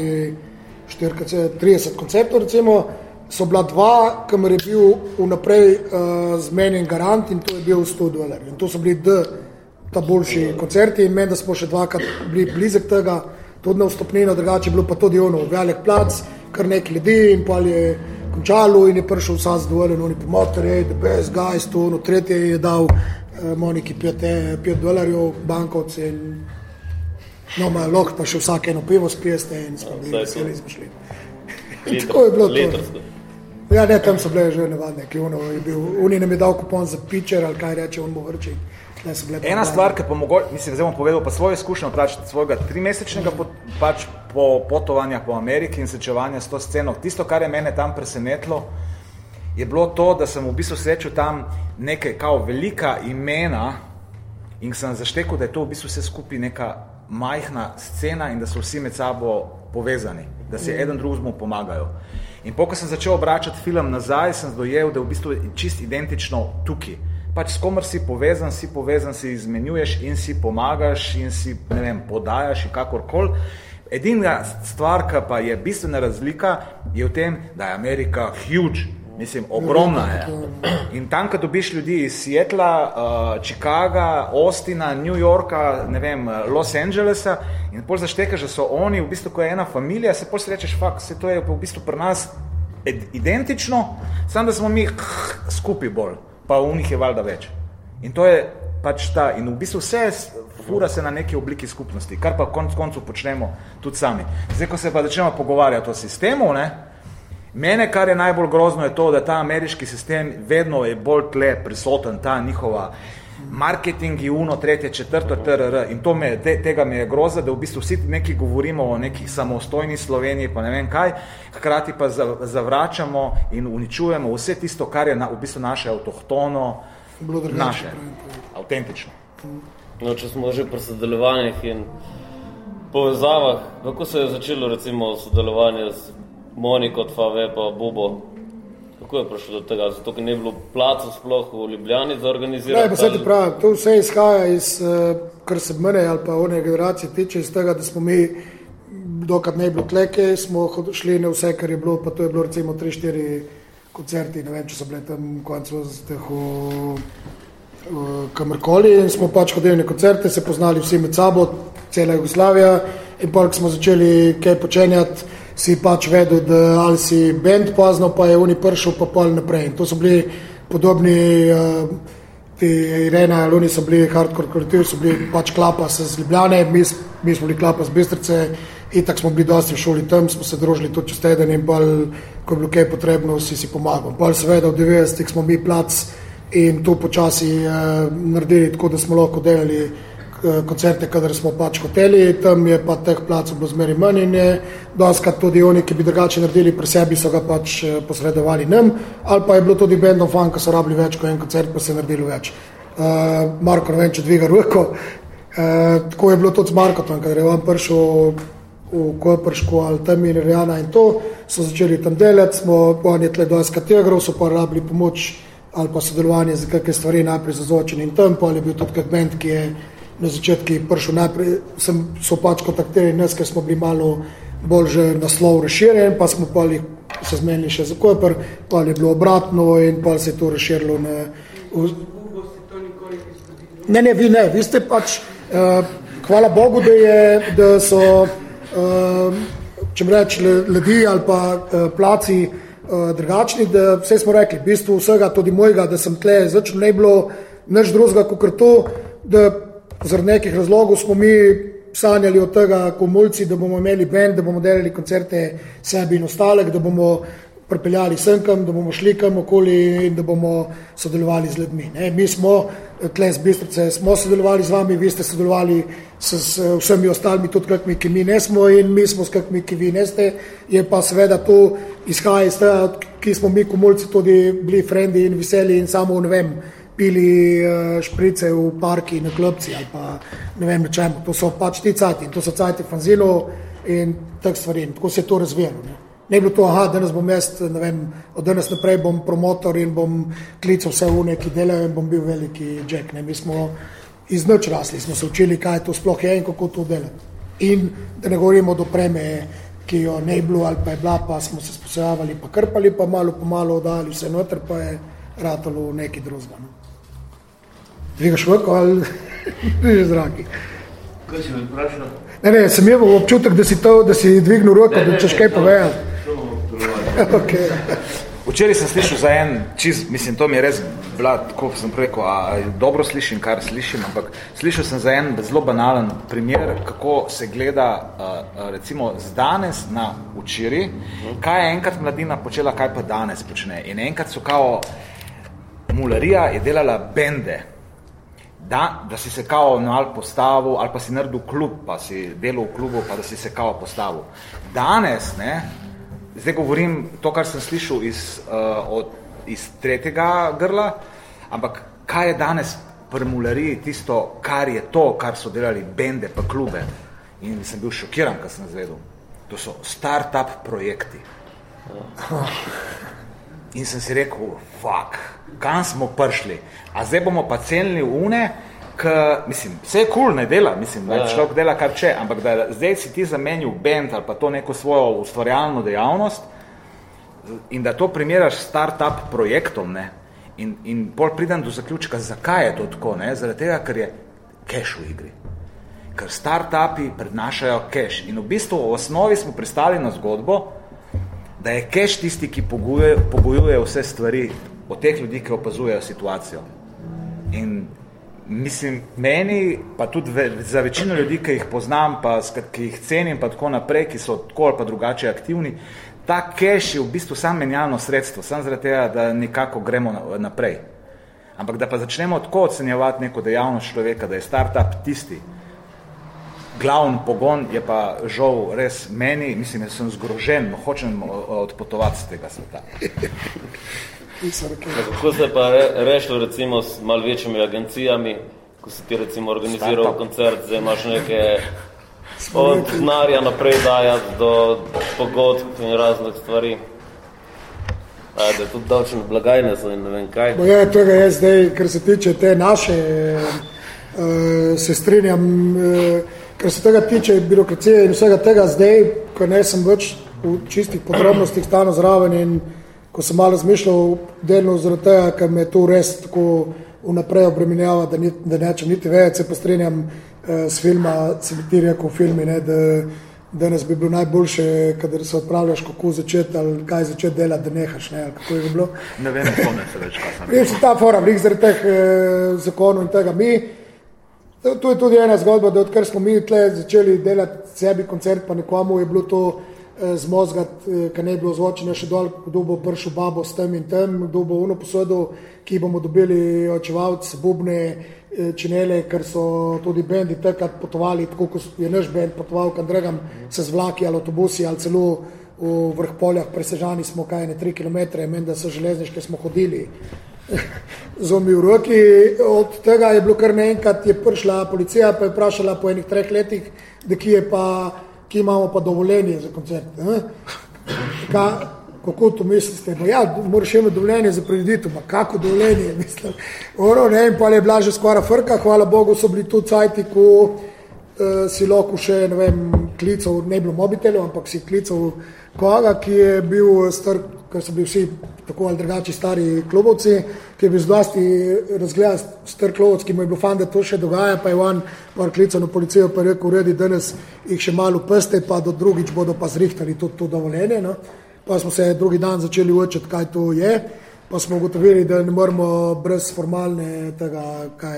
30 koncertov recimo, so bila 2, kamor je bil vnaprej zmenjen garant in to je bil $100. In to so bili ta boljši koncerti in meni, da smo še 2krat bili blizek tega, tudi na vstopnino, drugače je bilo pa tudi ono, velik plac, kar nekaj ljudi in pa je končalo in je prišel vsa zadovoljen, oni promotor, the best guys, to ono, tretje je dal Moniki $5 bankovci in no, lahko pa še vsak eno pivo spijeste in smo bili veseli izmišli. Tako je bilo to. Ja, ne, tam so bile že navadne, ki ono je bil, oni nam je dal kupon za pitcher ali kaj reče, on bo vrči. Ena stvar, ki pa mogoče, mislim, zdaj bom povedal pa svojo izkušnjo, svojega 3-mesečnega pač po potovanja po Ameriki in srečevanja s to sceno. Tisto, kar je mene tam presenetilo, je bilo to, da sem v bistvu srečal tam nekaj kao velika imena in sem zaštekal, da je to v bistvu vse skupaj neka majhna scena in da so vsi med sabo povezani, da si eden drugemu pomagajo. In ko sem začel obračati film nazaj, sem dojel, da je v bistvu čist identično tukaj. Pač s komer si povezan, si izmenjuješ in si pomagaš in si, ne vem, podajaš in kakorkoli. Edina stvar, ki pa je bistvena razlika, je v tem, da je Amerika huge, mislim, ogromna je. In tam, ko dobiš ljudi iz Seattla, Chicaga, Austina, New Yorka, ne vem, Los Angelesa in pol zaštekaš, da so oni, v bistvu, ko je ena familija, se pol si rečeš, se to je v bistvu pri nas identično, samo da smo mi skupaj bolj. Pa v njih je valjda več. In to je pač ta, in v bistvu vse fura se na neki obliki skupnosti, kar pa konc koncu počnemo tudi sami. Zdaj, ko se pa začnemo pogovarjati o sistemu, ne, mene, kar je najbolj grozno, je to, da ta ameriški sistem vedno je bolj tle prisoten, ta njihova marketing je uno, tretje, četrto, trr, in tega me je groza, da v bistvu vsi neki govorimo o nekih samostojni Sloveniji, pa ne vem kaj, hkrati pa zavračamo in uničujemo vse tisto, kar je v bistvu naše avtohtono, naše, avtentično. No, če smo že pri sodelovanjih in povezavah, kako se je začelo recimo sodelovanje z Moniko od Fave pa Bubo? Kako je prišlo do tega? Zato, ker ne je bilo placu sploh v Ljubljani za organizirati? Ne, pa se ti pravi, to vse izhaja iz, kar se mene ali pa one generacije tiče, iz tega, da smo mi, dokad ne je bilo tleke, smo šli na vse, kar je bilo, pa to je bilo recimo 3-4 koncerti, ne vem, če so bile tam koncu teh kamorkoli in smo pač hodili na koncerte, se poznali vsi med sabo, cela Jugoslavija in pa, ko smo začeli kaj počenjati, si pač vedel, da ali si band poznal, pa je oni prišel pa pol naprej. In to so bili podobni, ti Irena, ali oni so bili hardcore kolektiv, so bili pač Klapas z Ljubljane, mi smo bili Klapas z Bistrice, itak smo bili dosti v šoli tam, smo se družili tudi čez teden in pol, ko je bilo kaj potrebno, si pomagal. Pol seveda v 90-ih smo mi plac in tu počasi naredili tako, da smo lahko delali koncerte, kadar smo pač hoteli, tam je pa teh placov bilo zmeri manj in je doskrat tudi oni, ki bi drugače naredili pri sebi, so ga pač posredovali nam, ali pa je bilo tudi bandom fan, ko so rabili več kot en koncert, pa se je naredilo več. Marko, ne vem, če dviga ruko, tako je bilo tudi z Markotom, kadar je on prišel v Kopršku ali tam in Rijana in to, so začeli tam delati, on je tle doskrat igral, so pa rabili pomoč ali pa sodelovanje za kakve stvari najprej zazočeni in tam, pa je bil tudi kak band, ki je na začetki prišel najprej, so pač kontaktirali nas, ker smo bili malo bolj že naslov razširjen, pa smo pa se zmenili še za Koper, pa je bilo obratno in pa se je to razširilo na... Ne, vi ste pač, hvala Bogu, da so, če reč, ljudi ali pa placi drugačni, da vse smo rekli, v bistvu vsega, tudi mojega, da sem tle začel, ne bilo nič drugega kot to, da zaradi nekih razlogov smo mi sanjali od tega komulci, da bomo imeli band, da bomo delali koncerte sebi in ostalek, da bomo pripeljali semkam, da bomo šli kam okoli in da bomo sodelovali z ljudmi. Ne? Mi smo, tle z Bistrice, smo sodelovali z vami, vi ste sodelovali s vsemi ostalimi, tudi kakmi, ki mi ne smo in mi smo s kakmi, ki vi ne ste, je pa seveda to izhaja iz tega, ki smo mi komulci tudi bili frendi in veseli in samo, ne vem, pili šprice v parki na klopci ali pa ne vem na čemu. To so pač ti cajti in to so cajti fanzinov in tak stvari. Tako se je to razvijalo. Ne bi bilo to, danes bom jaz, ne vem, od danes naprej bom promotor in bom klical vse une, ki delajo in bom bil veliki Jack. Ne? Mi smo iz nič rasli, smo se učili, kaj to sploh je in kako to delati. In da ne govorimo do preme, ki jo ne je bilo ali pa je bila, pa smo se sposojavali, pa krpali, pa malo po malo oddali vse noter, pa je ratalo neki drugega. No? Dvigaš roko ali že zraki? Kaj si me vprašal? Ne, sem imel občutek, da si dvignil roko, da češ kaj povedati. Okay. Včeraj sem slišal za en mislim, to mi je res bila, tako sem rekel, dobro slišim, kar slišim, ampak slišal sem za en zelo banalen primer, kako se gleda recimo z danes na včeraj, kaj je enkrat mladina počela, kaj pa danes počne. In enkrat so kao, mularija je delala bende, da si se kao ali postavil, ali pa si naredil klub, pa si delal v klubu, pa da si se kao postavil. Danes, ne, zdaj govorim to, kar sem slišal iz tretjega grla, ampak kaj je danes pri mulariji tisto, kar je to, kar so delali bende pa klube. In sem bil šokiran, kad sem izvedel. To so start-up projekti. In sem si rekel, fuck, kam smo prišli? A zdaj bomo pa cenili une, mislim, vse je cool, ne dela, mislim, da človek dela kar če, ampak da zdaj si ti zamenil band ali pa to neko svojo ustvarjalno dejavnost in da to primeraš start-up projektom, ne, in bolj pridem do zaključka, zakaj je to tako, ne, zaradi tega, ker je cash v igri. Ker start-upi prednašajo cash in v bistvu v osnovi smo pristali na zgodbo, da je cash tisti, ki pogojuje vse stvari od teh ljudi, ki opazujejo situacijo. In mislim, meni, pa tudi za večino ljudi, ki jih poznam, pa ki jih cenim, pa tako naprej, ki so tako ali pa drugače aktivni, ta cash je v bistvu sam menjalno sredstvo, sam zaradi tega, da nekako gremo naprej. Ampak da pa začnemo tako ocenjevati neko dejavnost človeka, da je start-up tisti, glavni pogon je pa žal res meni, mislim, da sem zgrožen, hočem odpotovati z tega sveta. Kako se pa rešilo recimo s malo večjimi agencijami, ko si ti recimo organiziral koncert, zdaj imaš neke od znarja naprej dajati do pogodb in raznih stvari. Da je tudi davčne blagajne so in ne vem kaj. Ja, tega je zdaj, ker se tiče te naše, se strinjam, ker se tega tiče birokracije in vsega tega zdaj, ko ne sem več v čistih podrobnostih stano zraven in ko sem malo razmišljal delno zaradi tega, ker me to res tako vnaprej obremenjava, da nečem niti več, se pa strinjam s filma, se bi ti rekel v filmi, ne, da danes bi bilo najboljše, kadar se odpravljaš, kako začeti ali kaj začeti delati, da nehaš, ne, ali kako je bilo. Ne vem, spomnim se več, kaj sem. In ta fora, zaradi teh zakonov in tega to je tudi ena zgodba, da odkar smo mi tle začeli delati sebi koncert, pa nekomu je bilo to zmozgati, ker ne je bilo zvočenja še dol, kdo bo prišel babo s tem in tem, kdo bo uno posodo, ki bomo dobili očevalce, bubne, činele, ker so tudi bendi takrat potovali, tako kot je naš bend potoval, kad dragam se z vlaki ali avtobusi ali celo v Vrhpoljah presežani smo kaj ne 3 kilometre, men da so železniške smo hodili zombie v roki. Od tega je bilo kar naenkrat, je prišla policija, pa je vprašala po enih 3 letih, da ki imamo pa dovoljenje za koncert. Kako to mislite? Ja, moraš imeti dovoljenje za prireditev, ma kako dovoljenje, mislim. In pa je bila že skoraj frka, hvala Bogu so bili tu cajti, ko si lahko še, ne vem, klical, ne bilo mobitelov, ampak si klical koga, ki je bil star, ker so bili vsi tako ali drugači stari klubovci, ki je bil zlasti razgledal star klubovc, ki mu je bilo fan, da to še dogaja, pa je on klical na policijo, pa je rekel, uredi, danes jih še malo peste, pa do drugič bodo pa zrihtali tudi to dovoljenje. No? Pa smo se drugi dan začeli učiti, kaj to je, pa smo ugotovili, da ne moramo brez formalne tega,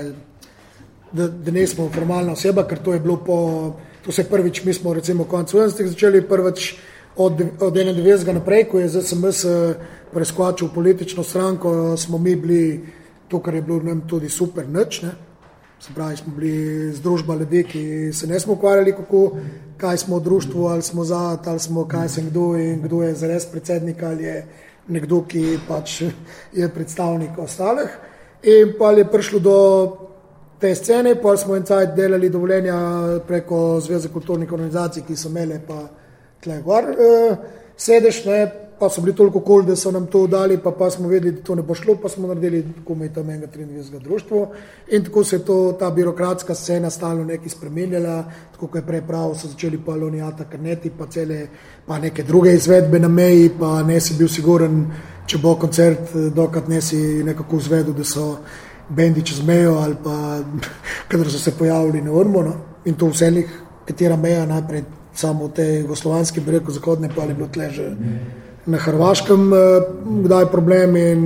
da ne smo formalna oseba, ker to je bilo to se prvič, mi smo recimo konec 80-ih začeli prvič od 91. naprej, ko je ZSMS preskočil politično stranko, smo mi bili to, kar je bilo nam tudi super nič, ne? Se pravi, smo bili združba ljudi, ki se ne smo ukvarjali, kaj smo v društvu, ali smo za, ali smo kaj se kdo in kdo je zares predsednik, ali je nekdo, ki pač je predstavnik ostalih. In pa je prišlo do te scene, pa smo en cajt delali dovoljenja preko Zveze kulturnih organizacij, ki so imele pa tle gor sedež, ne, pa so bili toliko cool, da so nam to dali, pa smo vedeli, da to ne bo šlo, pa smo naredili komaj tam enega 23. društvo in tako se je ta birokratska scena stalno nekaj spremenjala, tako kot je prej prav, so začeli pa lonijata karneti, pa neke druge izvedbe na meji, pa ne si bil siguren, če bo koncert, dokrat ne si nekako izvedel, da so bendi čez mejo ali pa kadar so se pojavili na Ormo, no? In to vselih, katera meja najprej samo te jugoslovanske, bi rekel, zahodne, pa ali bilo tle že na Hrvaškem, kdaj je problem in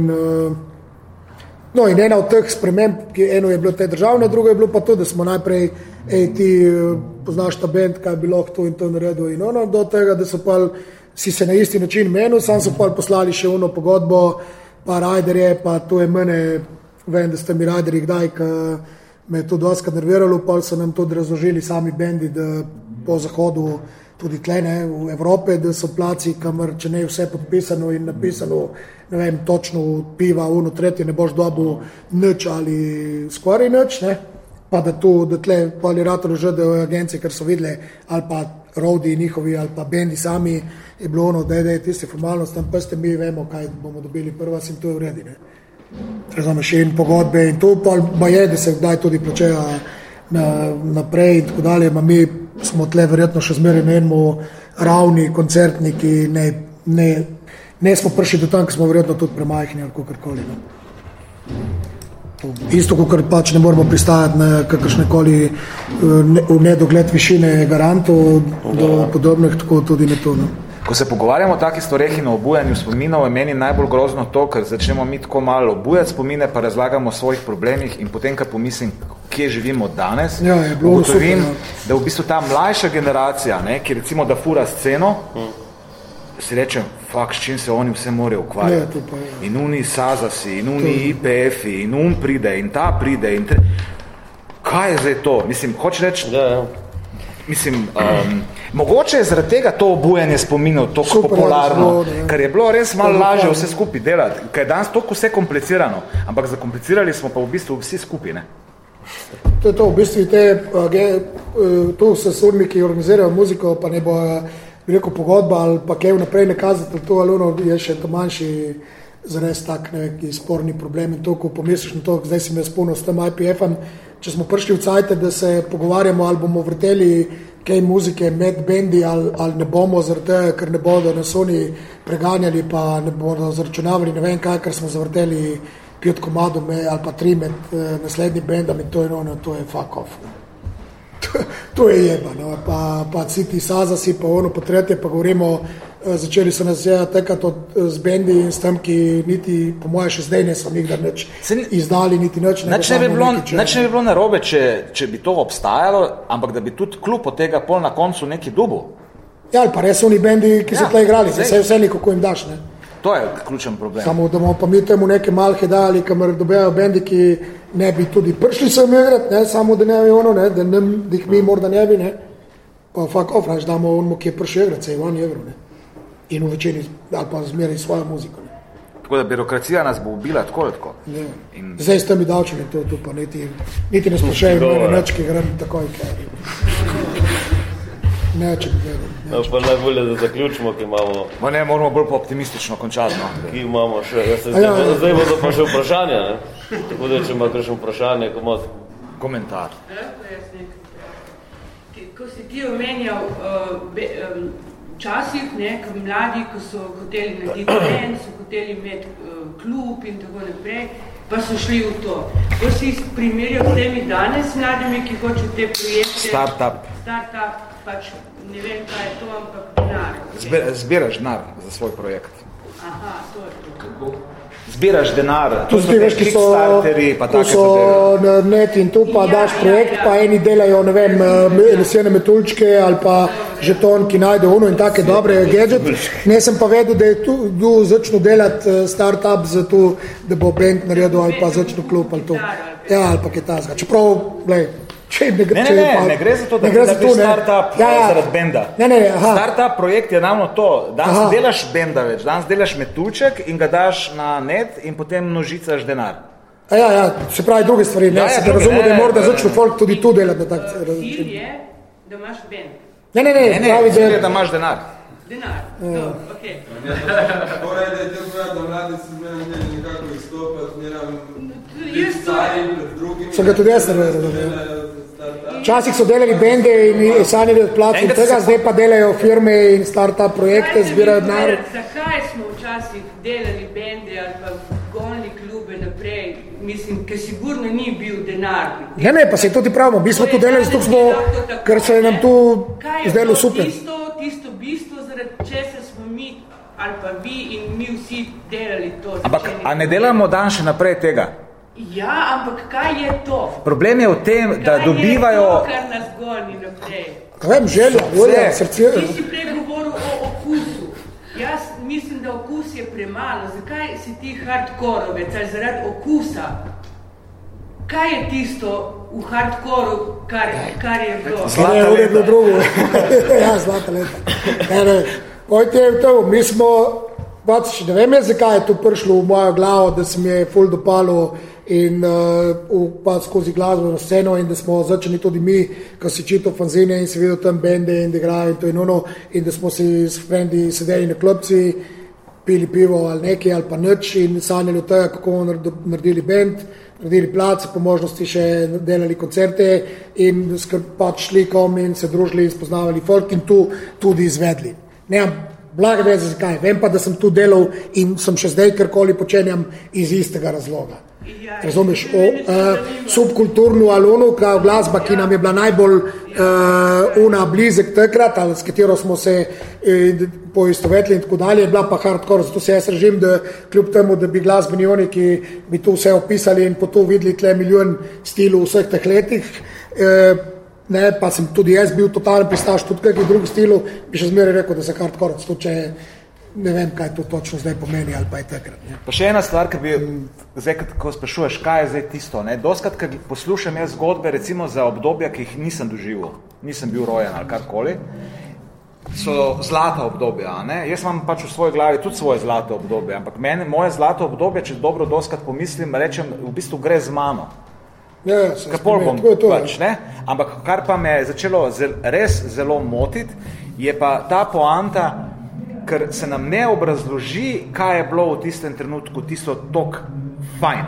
no in ena od teh sprememb, eno je bilo te državne, drugo je bilo pa to, da smo najprej, ti poznaš ta bend, kaj bi lahko to in to naredil in ono, do tega, da so pa si se na isti način menil, sam so pa poslali še ono pogodbo, pa rajderje, pa to je mene, vem, da ste mi rajderji kdaj, ki me je to doskrat nerviralo, pa so nam tudi razložili sami bendi, da po zahodu tudi tlene v Evrope, da so placi, kamor če ne je vse podpisano in napisano, ne vem, točno piva, uno, tretje, ne boš dobil nič ali skoraj nič, ne? Pa da tle poli ratalo že, da agencije, ker so videli, ali pa roadi njihovi, ali pa bendi sami, je bilo ono, da je tiste formalnost, tam peste mi vemo, kaj bomo dobili prva, in to je vredi, ne? Razumeš, in pogodbe in to pa je, da se kdaj tudi plačeja naprej in tako dalje, mi smo tle verjetno še zmeraj na enemu ravni koncertniki, ne smo prišli do tam, ki smo verjetno tudi premajhni ali kakorkoli. Isto, kot pač ne moramo pristajati na kakršnekoli v nedogled višine garantov do podobnih, tako tudi na to. No. Ko se pogovarjamo o takih stvareh in o obujanju spominov, je meni najbolj grozno to, ker začnemo mi tako malo obujati spomine, pa razlagamo o svojih problemih in potem, ko pomislim, kje živimo danes, ugotovim, da v bistvu ta mlajša generacija, ne, ki recimo da fura sceno, si rečem, s čim se oni vse morajo ukvarjati. In uni Sazasi, in uni IPF-i, in pride, in ta pride, in kaj je zdaj to? Mislim, hoče reči, mislim, mogoče je zaradi tega to obujanje spominov tako popularno, ker je bilo res malo lažje vse skupaj delati, ker je danes toliko vse komplicirano, ampak zakomplicirali smo pa v bistvu vsi skupaj, ne? To je to, v bistvu tu se surmi, ki organizirajo muziko, pa ne bo rekel pogodba ali pa kaj vnaprej ne kazati, to ali ono je še to manjši zares tak neki sporni problem in to, ko pomisliš na to, zdaj si me spomnil s tem IPF-om, če smo prišli v cajte, da se pogovarjamo ali bomo vrteli kaj muzike med bendi ali ne bomo zaradi tega, ker ne bodo nas oni preganjali pa ne bodo zaračunavali, ne vem kaj, ker smo zavrteli 5 komadov ali pa 3 med naslednjim bendom in to je fuck off. To je jeba, no. Pa Citi Sazasi, pa ono, pa tretje, pa govorimo, začeli so nas tekati z bendi in s tem, ki niti, po moje, še zdaj ne so nikdar nič izdali, niti nič. Nič ne bi bilo narobe, če bi to obstajalo, ampak da bi tudi klub od tega pol na koncu neki dubu. Ja, ali pa res oni bendi, ki so tle igrali, vse nekako jim daš, ne. To je ključen problem. Samo, da bomo pa mi temu neke malhe dali, kamor dobijajo bendi, ki ne bi tudi prišli sem igrati, ne, samo da ne bi ono, ne, da jih mi morda ne bi, ne, pa fuck off, rač damo onmu, ki je prišel igrati, se je on igral, ne, in v večini, ali pa zmeri svojo muziko, ne. Tako da birokracija nas bo ubila tako. Ne, zdaj s temi davčami to pa niti ne sprašajo mene nič, ki grem takoj, kaj. Ne, če bi gledal. Pa najbolje, da zaključimo, ki imamo... Ne, moramo bolj pa optimistično končati. No. Ki imamo še... Zdaj bodo pa še vprašanja, ne? Tako da, če ima kakšno vprašanje, komentar. Ko ko si ti omenjal včasih, ko mladi, ko so hoteli narediti band, so hoteli imeti klub in tako naprej, pa so šli v to. Ko si primerjal s temi danes mladimi, ki hočejo te projekte... Startup, pač ne vem, kaj je to, ampak denar. Zbiraš denar za svoj projekt. Aha, to je to. Kako? Zbiraš denar, Tu so te Kickstarteri, pa take so zadeve. net in tu pa daš projekt, pa eni delajo, ne vem, lesene metuljčke ali pa žeton, ki najde ono in take dobre gadget. Ne sem pa vedel, da je tu začnu delati startup za to, da bo band naredil ali pa začnu klub ali to. Ja, ali pa kaj tazga. Čeprav, glej, Ne gre za to, da bi startup zaradi benda. Startup projekt je ravno to. Danes delaš benda več, danes delaš metuljček in ga daš na net in potem množicaš denar. Ja, se pravi druge stvari. Se razumem, da mora da začne folk tudi tu delati. Cilj je, da imaš bend. Ne, cilj je, da imaš denar. Denar, okej. Torej, da je te povedati, da mladi se zmeni nekako izstopati, biti stari pred drugimi. So ga tudi jaz naredili. Včasih so delali bende in sanjali od placu tega, zdaj pa delajo firme in startup projekte, zbirajo denar. Zakaj smo včasih delali bende ali pa gonili klube naprej? Mislim, ker sigurno ni bil denar. Ne, pa se to ti pravimo. Mi smo tu delali, zato smo, ker se je nam tu zdelo super. Tisto bistvo, zaradi česa smo mi ali pa vi in mi vsi delali to. Ampak, a ne delamo dan še naprej tega? Ja, ampak kaj je to? Problem je v tem, da dobivajo... Kaj je to, kar nas goni naprej? Kaj vem, želja, volja, srce... Ti si prej govoril o okusu. Jaz mislim, da okus je premalo. Zakaj si ti hardkorovec, ali zaradi okusa? Kaj je tisto v hardkoru, kar je bilo? Zlata leta. Drugo. Ja, zlata leta. Pojte, mi smo... Ne vem jaz, zakaj je to prišlo v mojo glavo, da se mi je ful dopalo in skozi glasbeno sceno in da smo začeli tudi mi, ko si čital fanzine in si videl tam bende in da igrajo in to in ono in da smo si s frendi sedeli na klopci, pili pivo ali nekaj ali pa nič in sanjali od tega, kako bomo naredili bend, naredili plac, po možnosti še delali koncerte in pač šli kom in se družili in spoznavali folk in tu tudi izvedli. Blaga veze zakaj. Vem pa, da sem tu delal in sem še zdaj karkoli počenjam iz istega razloga. Razumeš? Subkulturno ali ono, glasba, ki nam je bila najbolj blizek takrat, ali s katero smo se poistovetili in tako dalje, je bila pa hardcore. Zato se jaz režim, da kljub temu, da bi glasbeni oni, ki bi tu vse opisali in po to videli tle milijon stilov v vseh teh letih, pa sem tudi jaz bil totalen pristaš, tudi kakih drugih stilov, bi še zmeraj rekel, da se hardcore, to če ne vem, kaj to točno zdaj pomeni ali pa je takrat. Ne. Pa še ena stvar, ki bi, zdaj, ko sprašuješ, kaj je zdaj tisto, ne? Doskrat, ko poslušam jaz zgodbe, recimo za obdobja, ki jih nisem doživel, nisem bil rojen ali karkoli, so zlata obdobja, ne? Jaz imam pač v svoji glavi tudi svoje zlate obdobje, ampak moje zlato obdobje, če dobro doskrat pomislim, rečem, v bistvu gre z mano. Ja, Kapol bom pač, ne? Ampak kar pa me je začelo res zelo motiti, je pa ta poanta, ker se nam ne obrazloži, kaj je bilo v tistem trenutku tisto tok fajn.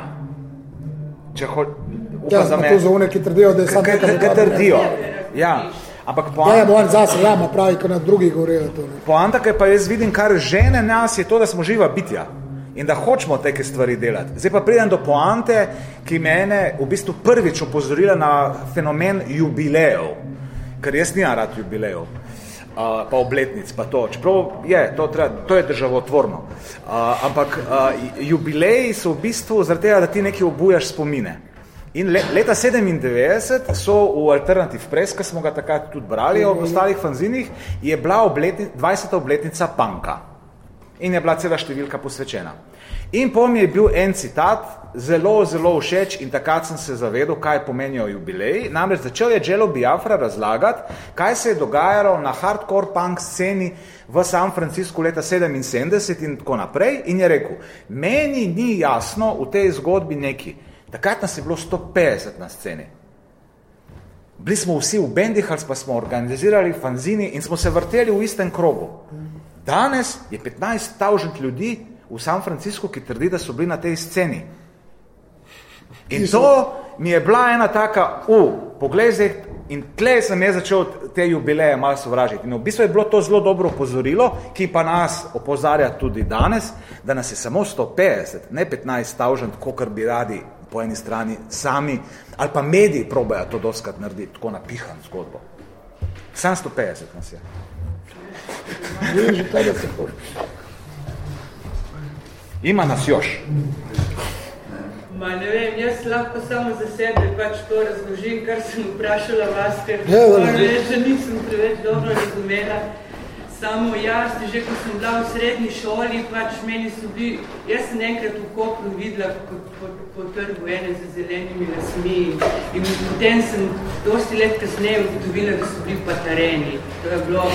Če ja, za me, to za one, ki trdijo, da je sam nekaj. Kaj trdijo, ja. Ampak poanta... Ja, moram zase jama pravi, ko na drugi govorijo to. Ne. Poanta, kaj pa jaz vidim, kar žene nas, je to, da smo živa bitja. In da hočemo take stvari delati. Zdaj pa pridem do poante, ki mene v bistvu prvič opozorila na fenomen jubilejev. Ker jaz nimam rad jubilejev, pa obletnic, pa to. Čeprav je, to je državotvorno. Ampak jubileji so v bistvu zaradi tega, da ti nekaj obujaš spomine. In leta 97 so v Alternative Press, ki smo ga takrat tudi brali v ostalih fanzinih, je bila 20. obletnica punka. In je bila cela številka posvečena. In po mi je bil en citat, zelo, zelo všeč in takrat sem se zavedel, kaj pomenijo jubileji. Namreč začel je Jello Biafra razlagati, kaj se je dogajalo na hardcore punk sceni v San Franciscu leta 77 in tako naprej. In je rekel, meni ni jasno v tej zgodbi neki. Takrat nas je bilo 150 na sceni. Bili smo vsi v bendih, ali pa smo organizirali fanzini in smo se vrteli v istem krogu. Danes je 15,000 ljudi v San Franciscu, ki trdi, da so bili na tej sceni. In to mi je bila ena taka, poglej zdaj, In tlej sem jaz začel te jubileje malo sovražiti. In v bistvu je bilo to zelo dobro opozorilo, ki pa nas opozarja tudi danes, da nas je samo 150, ne 15 tavžent, kakor bi radi po eni strani sami, ali pa mediji probajo to doskrat narediti, tako napihan zgodbo. Sam 150 nas je. Ima nas još. Ma ne vem, jaz lahko samo za sebe pač to razložim, kar sem vprašala vas, ker že nisem preveč dobro razumela. Samo jaz, že ko sem bila v srednji šoli, pač meni so bili, jaz sem enkrat v Kopru videla po trgu ene z zelenimi lasmi in potem sem dosti let kasneje ugotovila, da so bili patareni. To je bilo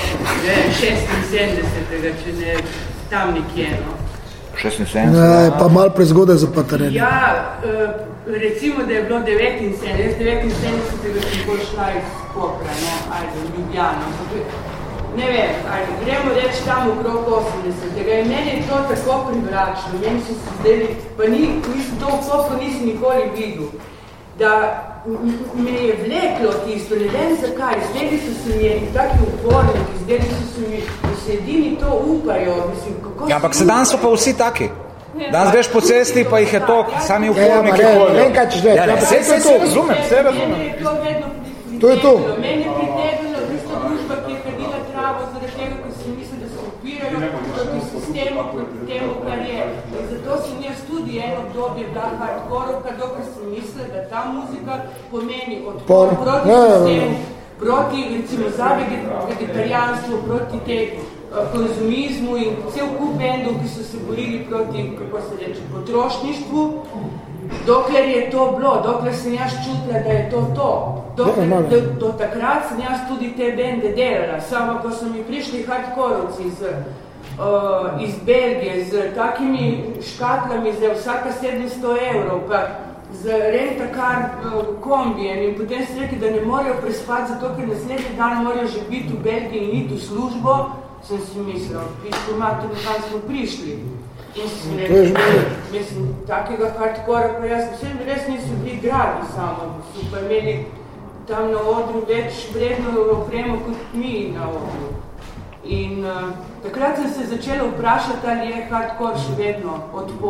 76, če ne tam nekje, no. 76? Ne, pa malo prezgodaj za patareni. Ja, recimo, da je bilo 79, jaz 79 sem bolj šla iz Kopra, no, ajde, v Ljubljano. Ne vem, ajde, gremo reči tam okrog 80. In meni je to tako privlačno, meni so se zdeli, pa to v Kopru nisem nikoli videl, da me je vleklo tisto, ne vem zakaj, zdeli so se mi taki uporniki, zdeli so se mi, da se edini to upajo, mislim, kako... Ja, ampak se danes so pa vsi taki. Danes greš po cesti, pa jih je to, sami uporniki hodijo. Ne vem, kaj češ reči. Vse to razumem, vse razumem. Meni je to vedno To je to. Meni je pritegnilo tista družba, ki je kadila travo, zaradi tega, ker si mislim, da se upirajo proti sistemu, proti temu, kar je. In zato sem jaz tudi eno obdobje bila hardkorovka, dokaj sem mislila, da ta muzika pomeni odpor proti sistemu, proti, recimo, za vegetarijanstvo, proti tej konzumizmu in cel kup bendov, ki so se borili proti, kako se reče, potrošništvu. Dokler je to bilo, dokler sem jaz čutila, da je to. Do takrat sem jaz tudi te bende delala. Samo, ko so mi prišli hardkorovci iz Belgije z takimi škatlami za vsaka 700 evrov, pa z rent-a-car kombijem in potem se rekli, da ne morejo prespati, zato ker naslednji dan morajo že biti v Belgiji in iti v službo, sem si mislila, piško mater, kam smo prišli. In sem rekla, mislim, takega hardkora, pa jaz vsem res niso bili dragi samo, so pa imeli tam na odru več vredno opremo kot mi na odru. In takrat sem se začela vprašati, ali je hardkor še vedno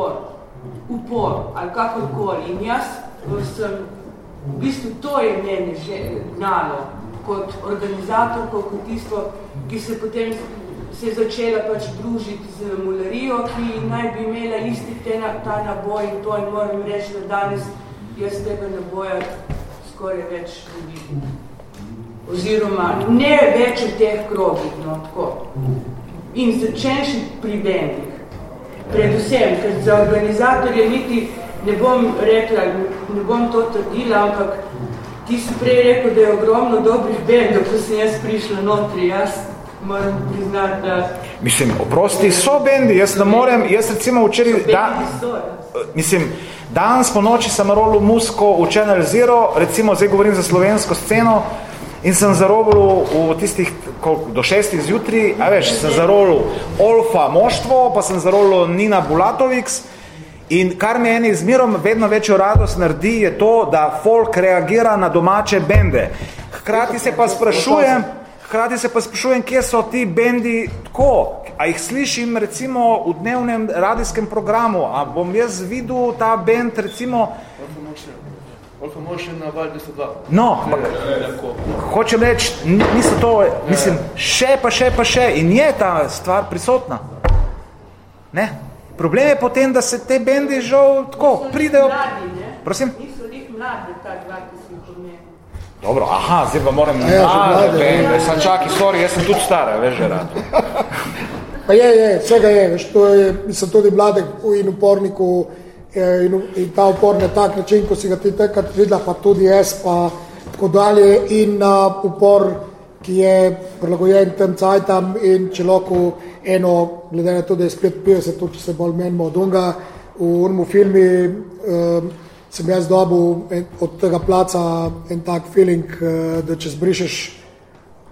upor, ali kakorkoli. In jaz sem, v bistvu to je meni že gnalo, kot organizatorko, kot tisto, ki se potem se je začela pač družiti z mularijo, ki naj bi imela isti ta naboj in to, in moram reči, da danes jaz tega naboja skoraj več ne vidim. Oziroma, ne več v teh krogih, no, tako. In začenši pri bendih. Predvsem, ker za organizatorje niti ne bom rekla, ne bom to trdila, ampak ti si prej rekel, da je ogromno dobrih bendov, ko sem jaz prišla notri, jaz moram priznati, da... Mislim, oprosti, so bendi, jaz ne morem, jaz recimo včeraj... Danes po noči sem rolil muziko v Channel Zero, recimo zdaj govorim za slovensko sceno, in sem zarolil v tistih, do 6 zjutraj, a veš, sem zarolil Olfa Moštvo, pa sem zarolil Nina Bulatoviks, in kar mi eni zmerom vedno večjo radost naredi, je to, da folk reagira na domače bende. Hkrati se pa sprašujem, kje so ti bendi tako, a jih slišim recimo v dnevnem radijskem programu, a bom jaz videl ta bend recimo... Olfa Motion na Val 202. No, hočem reči, niso to, mislim, še in je ta stvar prisotna. Ne? Problem je potem, da se te bendi žal tako pridejo... Prosim? Niso njih mladi, ta dva, ki si jih pomeni. Dobro, aha, zdaj pa moram mlade bende. Sam čaki, sorry, jaz sem tudi stara, veš, že rad. Pa je, vsega je, veš, to je, mislim, tudi mladek in uporniku, in ta upor na tak način, ko si ga ti takrat videla, pa tudi jaz, pa tako dalje, in upor, ki je prilagojen tem cajtam in če lahko eno, glede na to, da je spet 50, to, če se bolj menimo od unga, v unmu filmi sem jaz dobil od tega placa en tak feeling, da če zbrišeš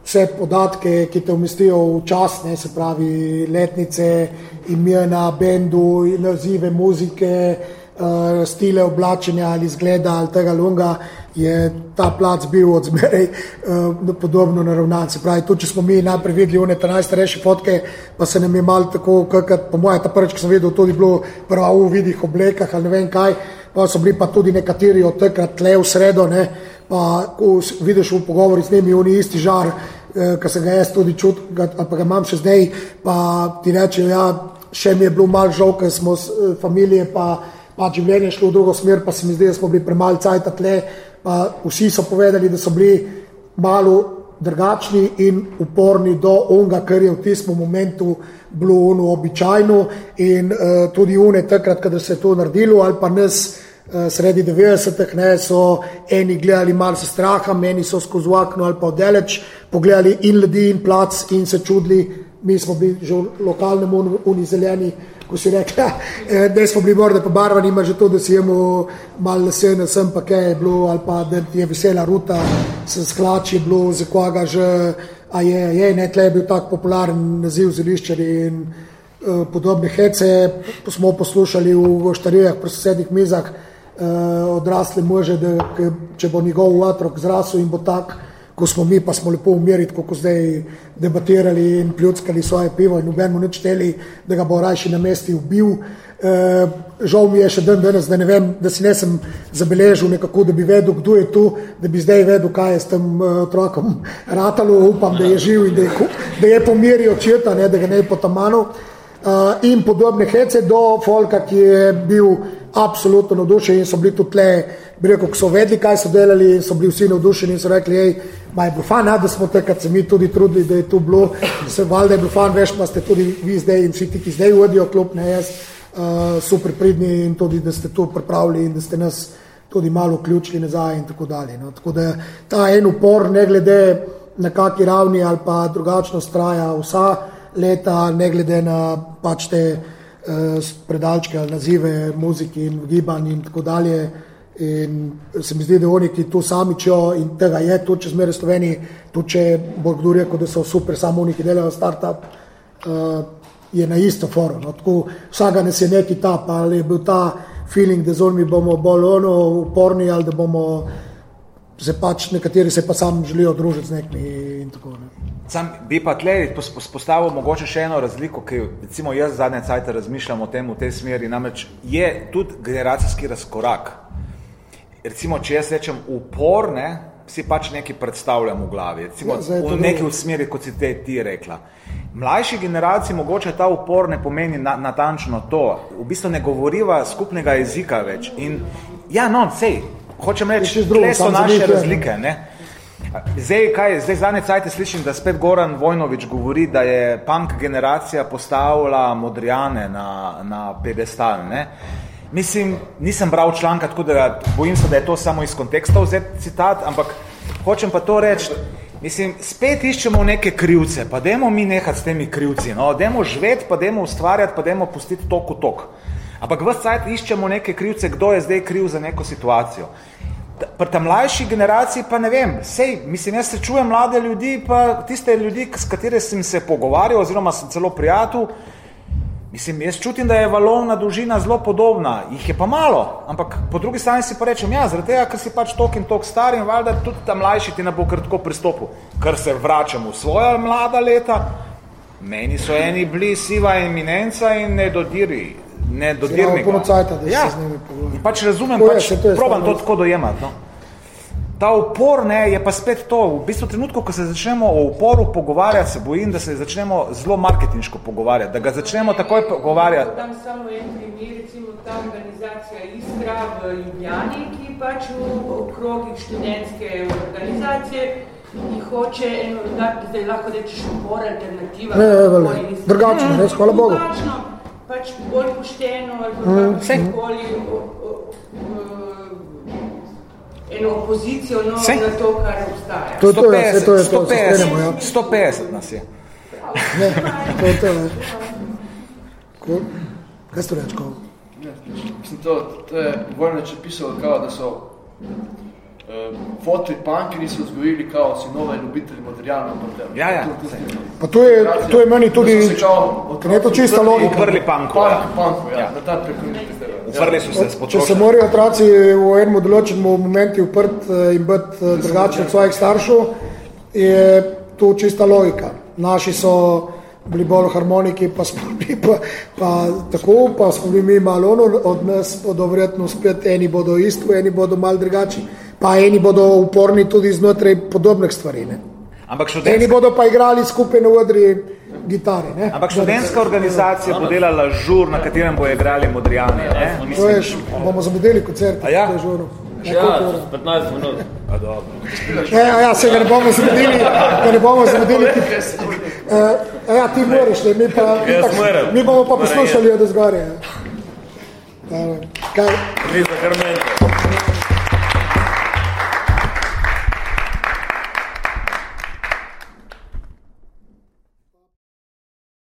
vse podatke, ki te umestijo v čas, ne, se pravi letnice, imena, bendu, nazive muzike, stile oblačenja ali izgleda ali tega lunga, je ta plac bil od zmeraj podobno naravnan. Se pravi, tudi če smo mi najprej videli one te najstarejše fotke, pa se nam je malo tako, po moje ta prvič, ko sem videl, tudi bilo prva v vidih oblekah ali ne vem kaj, pa so bili pa tudi nekateri od takrat tle v sredo, ne, pa ko vidiš v pogovori z njimi, oni isti žar, ki sem ga jaz tudi čutil, ali pa ga imam še zdaj, pa ti rečejo, ja, še mi je bilo malo žal, ker smo familije pa življenje šlo v drugo smer, pa se mi zdi, da smo bili premalo cajta tle, pa vsi so povedali, da so bili malo drugačni in uporni do onga, kar je v tistem momentu bilo ono običajno in tudi une takrat, kada se je to naredilo, ali pa nas sredi 90-ih, ne, so eni gledali malo se straha, meni so skozi okno ali pa odeleč pogledali in ljudi in plac in se čudili, mi smo bili že v lokalnem unizeleni, ko si rekla, da smo bili morda pobarvani, ima že to, da si jemo malo lesene sem, pa kaj je bilo, ali pa da je vesela ruta, se sklači je bilo, za koga že, a je, ne, tle je bil tak popularen naziv zeliščari in podobne hece, smo poslušali v štarijah pri sosednih mizah odrasle može, da če bo njegov otrok zrasel in bo tak, ko smo mi, pa smo lepo umiriti, kako zdaj debatirali in pljuckali svoje pivo in nobenemu nič teli, da ga bo rajši na mesti ubil. Žal mi je še dan danes, da ne vem, da si nesem zabeležil nekako, da bi vedel, kdo je tu, da bi zdaj vedel, kaj je s tem otrokom ratalo, upam, da je živ in da je pomiril očeta, ne, da ga ne je potamanil. In podobne hece do folka, ki je bil absolutno navdušen in so bili tudi tle, bi rekel, ko so vedeli, kaj so delali in so bili vsi navdušeni in so rekli, ma je bilo fan, da smo takrat se mi tudi trudili, da je tu bilo, da se valjda je bilo fan, veš, pa ste tudi vi zdaj in vsi ti, ki zdaj vodijo klub, ne jaz, super pridni in tudi, da ste tu pripravili in da ste nas tudi malo vključili nazaj in tako dalje. No. Tako da ta en upor, ne glede na kaki ravni ali pa drugačnost traja vsa leta, ne glede na pač te predalčke ali nazive muziki in gibanj in tako dalje. In se mi zdi, da oni, ki tu samičijo in tega je tudi čez mere Sloveniji, tudi če bo kdo rekel, da so super samo oni, ki delajo startup, je na isto forum. No. Tako vsega nas je neki tap, ali je bil ta feeling, da z onimi bomo bolj uporni ali da bomo se pač, nekateri se pa sam želijo družiti z nekimi in tako. Ne. Sam bi pa tle postavil mogoče še eno razliko, ki recimo jaz zadnje cajte razmišljam o tem v tej smeri, namreč je tudi generacijski razkorak. Recimo, če jaz rečem upor, ne, si pač nekaj predstavljam v glavi, recimo v neki v smeri, kot si ti rekla. Mlajši generaciji mogoče ta upor ne pomeni natančno to, v bistvu ne govoriva skupnega jezika več in ja, no, sej, hočem reči, tle so naše razlike, ne. Zdaj zadnje cajte slišim, da spet Goran Vojnović govori, da je punk generacija postavila Modrijane na pedestal, ne. Mislim, nisem bral članka, tako da bojim se, da je to samo iz konteksta vzeti citat, ampak hočem pa to reči, mislim, spet iščemo neke krivce, pa dajmo mi nehati s temi krivci, no, dajmo živeti, pa dajmo ustvarjati, pa dajmo pustiti tok v tok. Ampak ves cajt iščemo neke krivce, kdo je zdaj kriv za neko situacijo. Pri ta mlajši generaciji pa ne vem, sej, mislim, jaz se čujem mlade ljudi, pa tiste ljudi, s katere sem se pogovarjal, oziroma sem celo prijatelj, mislim, jaz čutim, da je valovna dolžina zelo podobna, jih je pa malo, ampak po drugi strani si pa rečem, ja, zaradi tega, ker si pač tok in tok star in valjda tudi ta mlajši ti ne bo kar tako pristopil, ker se vračam v svoja mlada leta, meni so eni bili siva eminenca in nedodirnega. Ja, in pač razumem, probam to tako dojemati, no. Ta upor, ne, je pa spet to, v bistvu trenutku, ko se začnemo o uporu pogovarjati, se bojim, da se začnemo zelo marketinško pogovarjati, da ga začnemo takoj pogovarjati. Tam samo en primer, recimo ta organizacija Iskra v Ljubljani, ki pač v krogih študentske organizacije in hoče eno, zdaj lahko rečeš upor, alternativa. Ne, drugačno, res, hvala Bogu. Drugačno, pač bolj pošteno, ali kakoli eno opozicijo na to, kar obstaja. To je 150 nas je. Ne, to je. Kaj ste reči, Kovo? Mislim, to je Vojnović pisal, kao, da so fotri punki niso vzgojili kao sinove ljubitelji materialno materialno. Ja. Pa to je meni tudi, ker je to čista logika. Uprli punku. Punku, ja. Na ta prekoniti tega. Uprli so se s Če se morajo otroci v enem določenem momentu uprt in biti drugačni od svojih staršev, je to čista logika. Naši so bili bolj harmoniki, pa smo bili pa tako, pa smo bili mi malo od nas, bodo verjetno spet, eni bodo isto, eni bodo malo drugačni, pa eni bodo uporni tudi znotraj podobnih stvari. Ne? Eni bodo pa igrali skupaj na odri gitare. Ne? Ampak študentska organizacija bo delala žur, na katerem bo igrali Modrijani. To je, bomo zamudili koncert, ja? To je žuru. Ja, 15 minut. Ja, se ga ne bomo zamudili. Ja, ti moraš, ne? Mi bomo pa poslušali od zgorja. Mi za kar menite.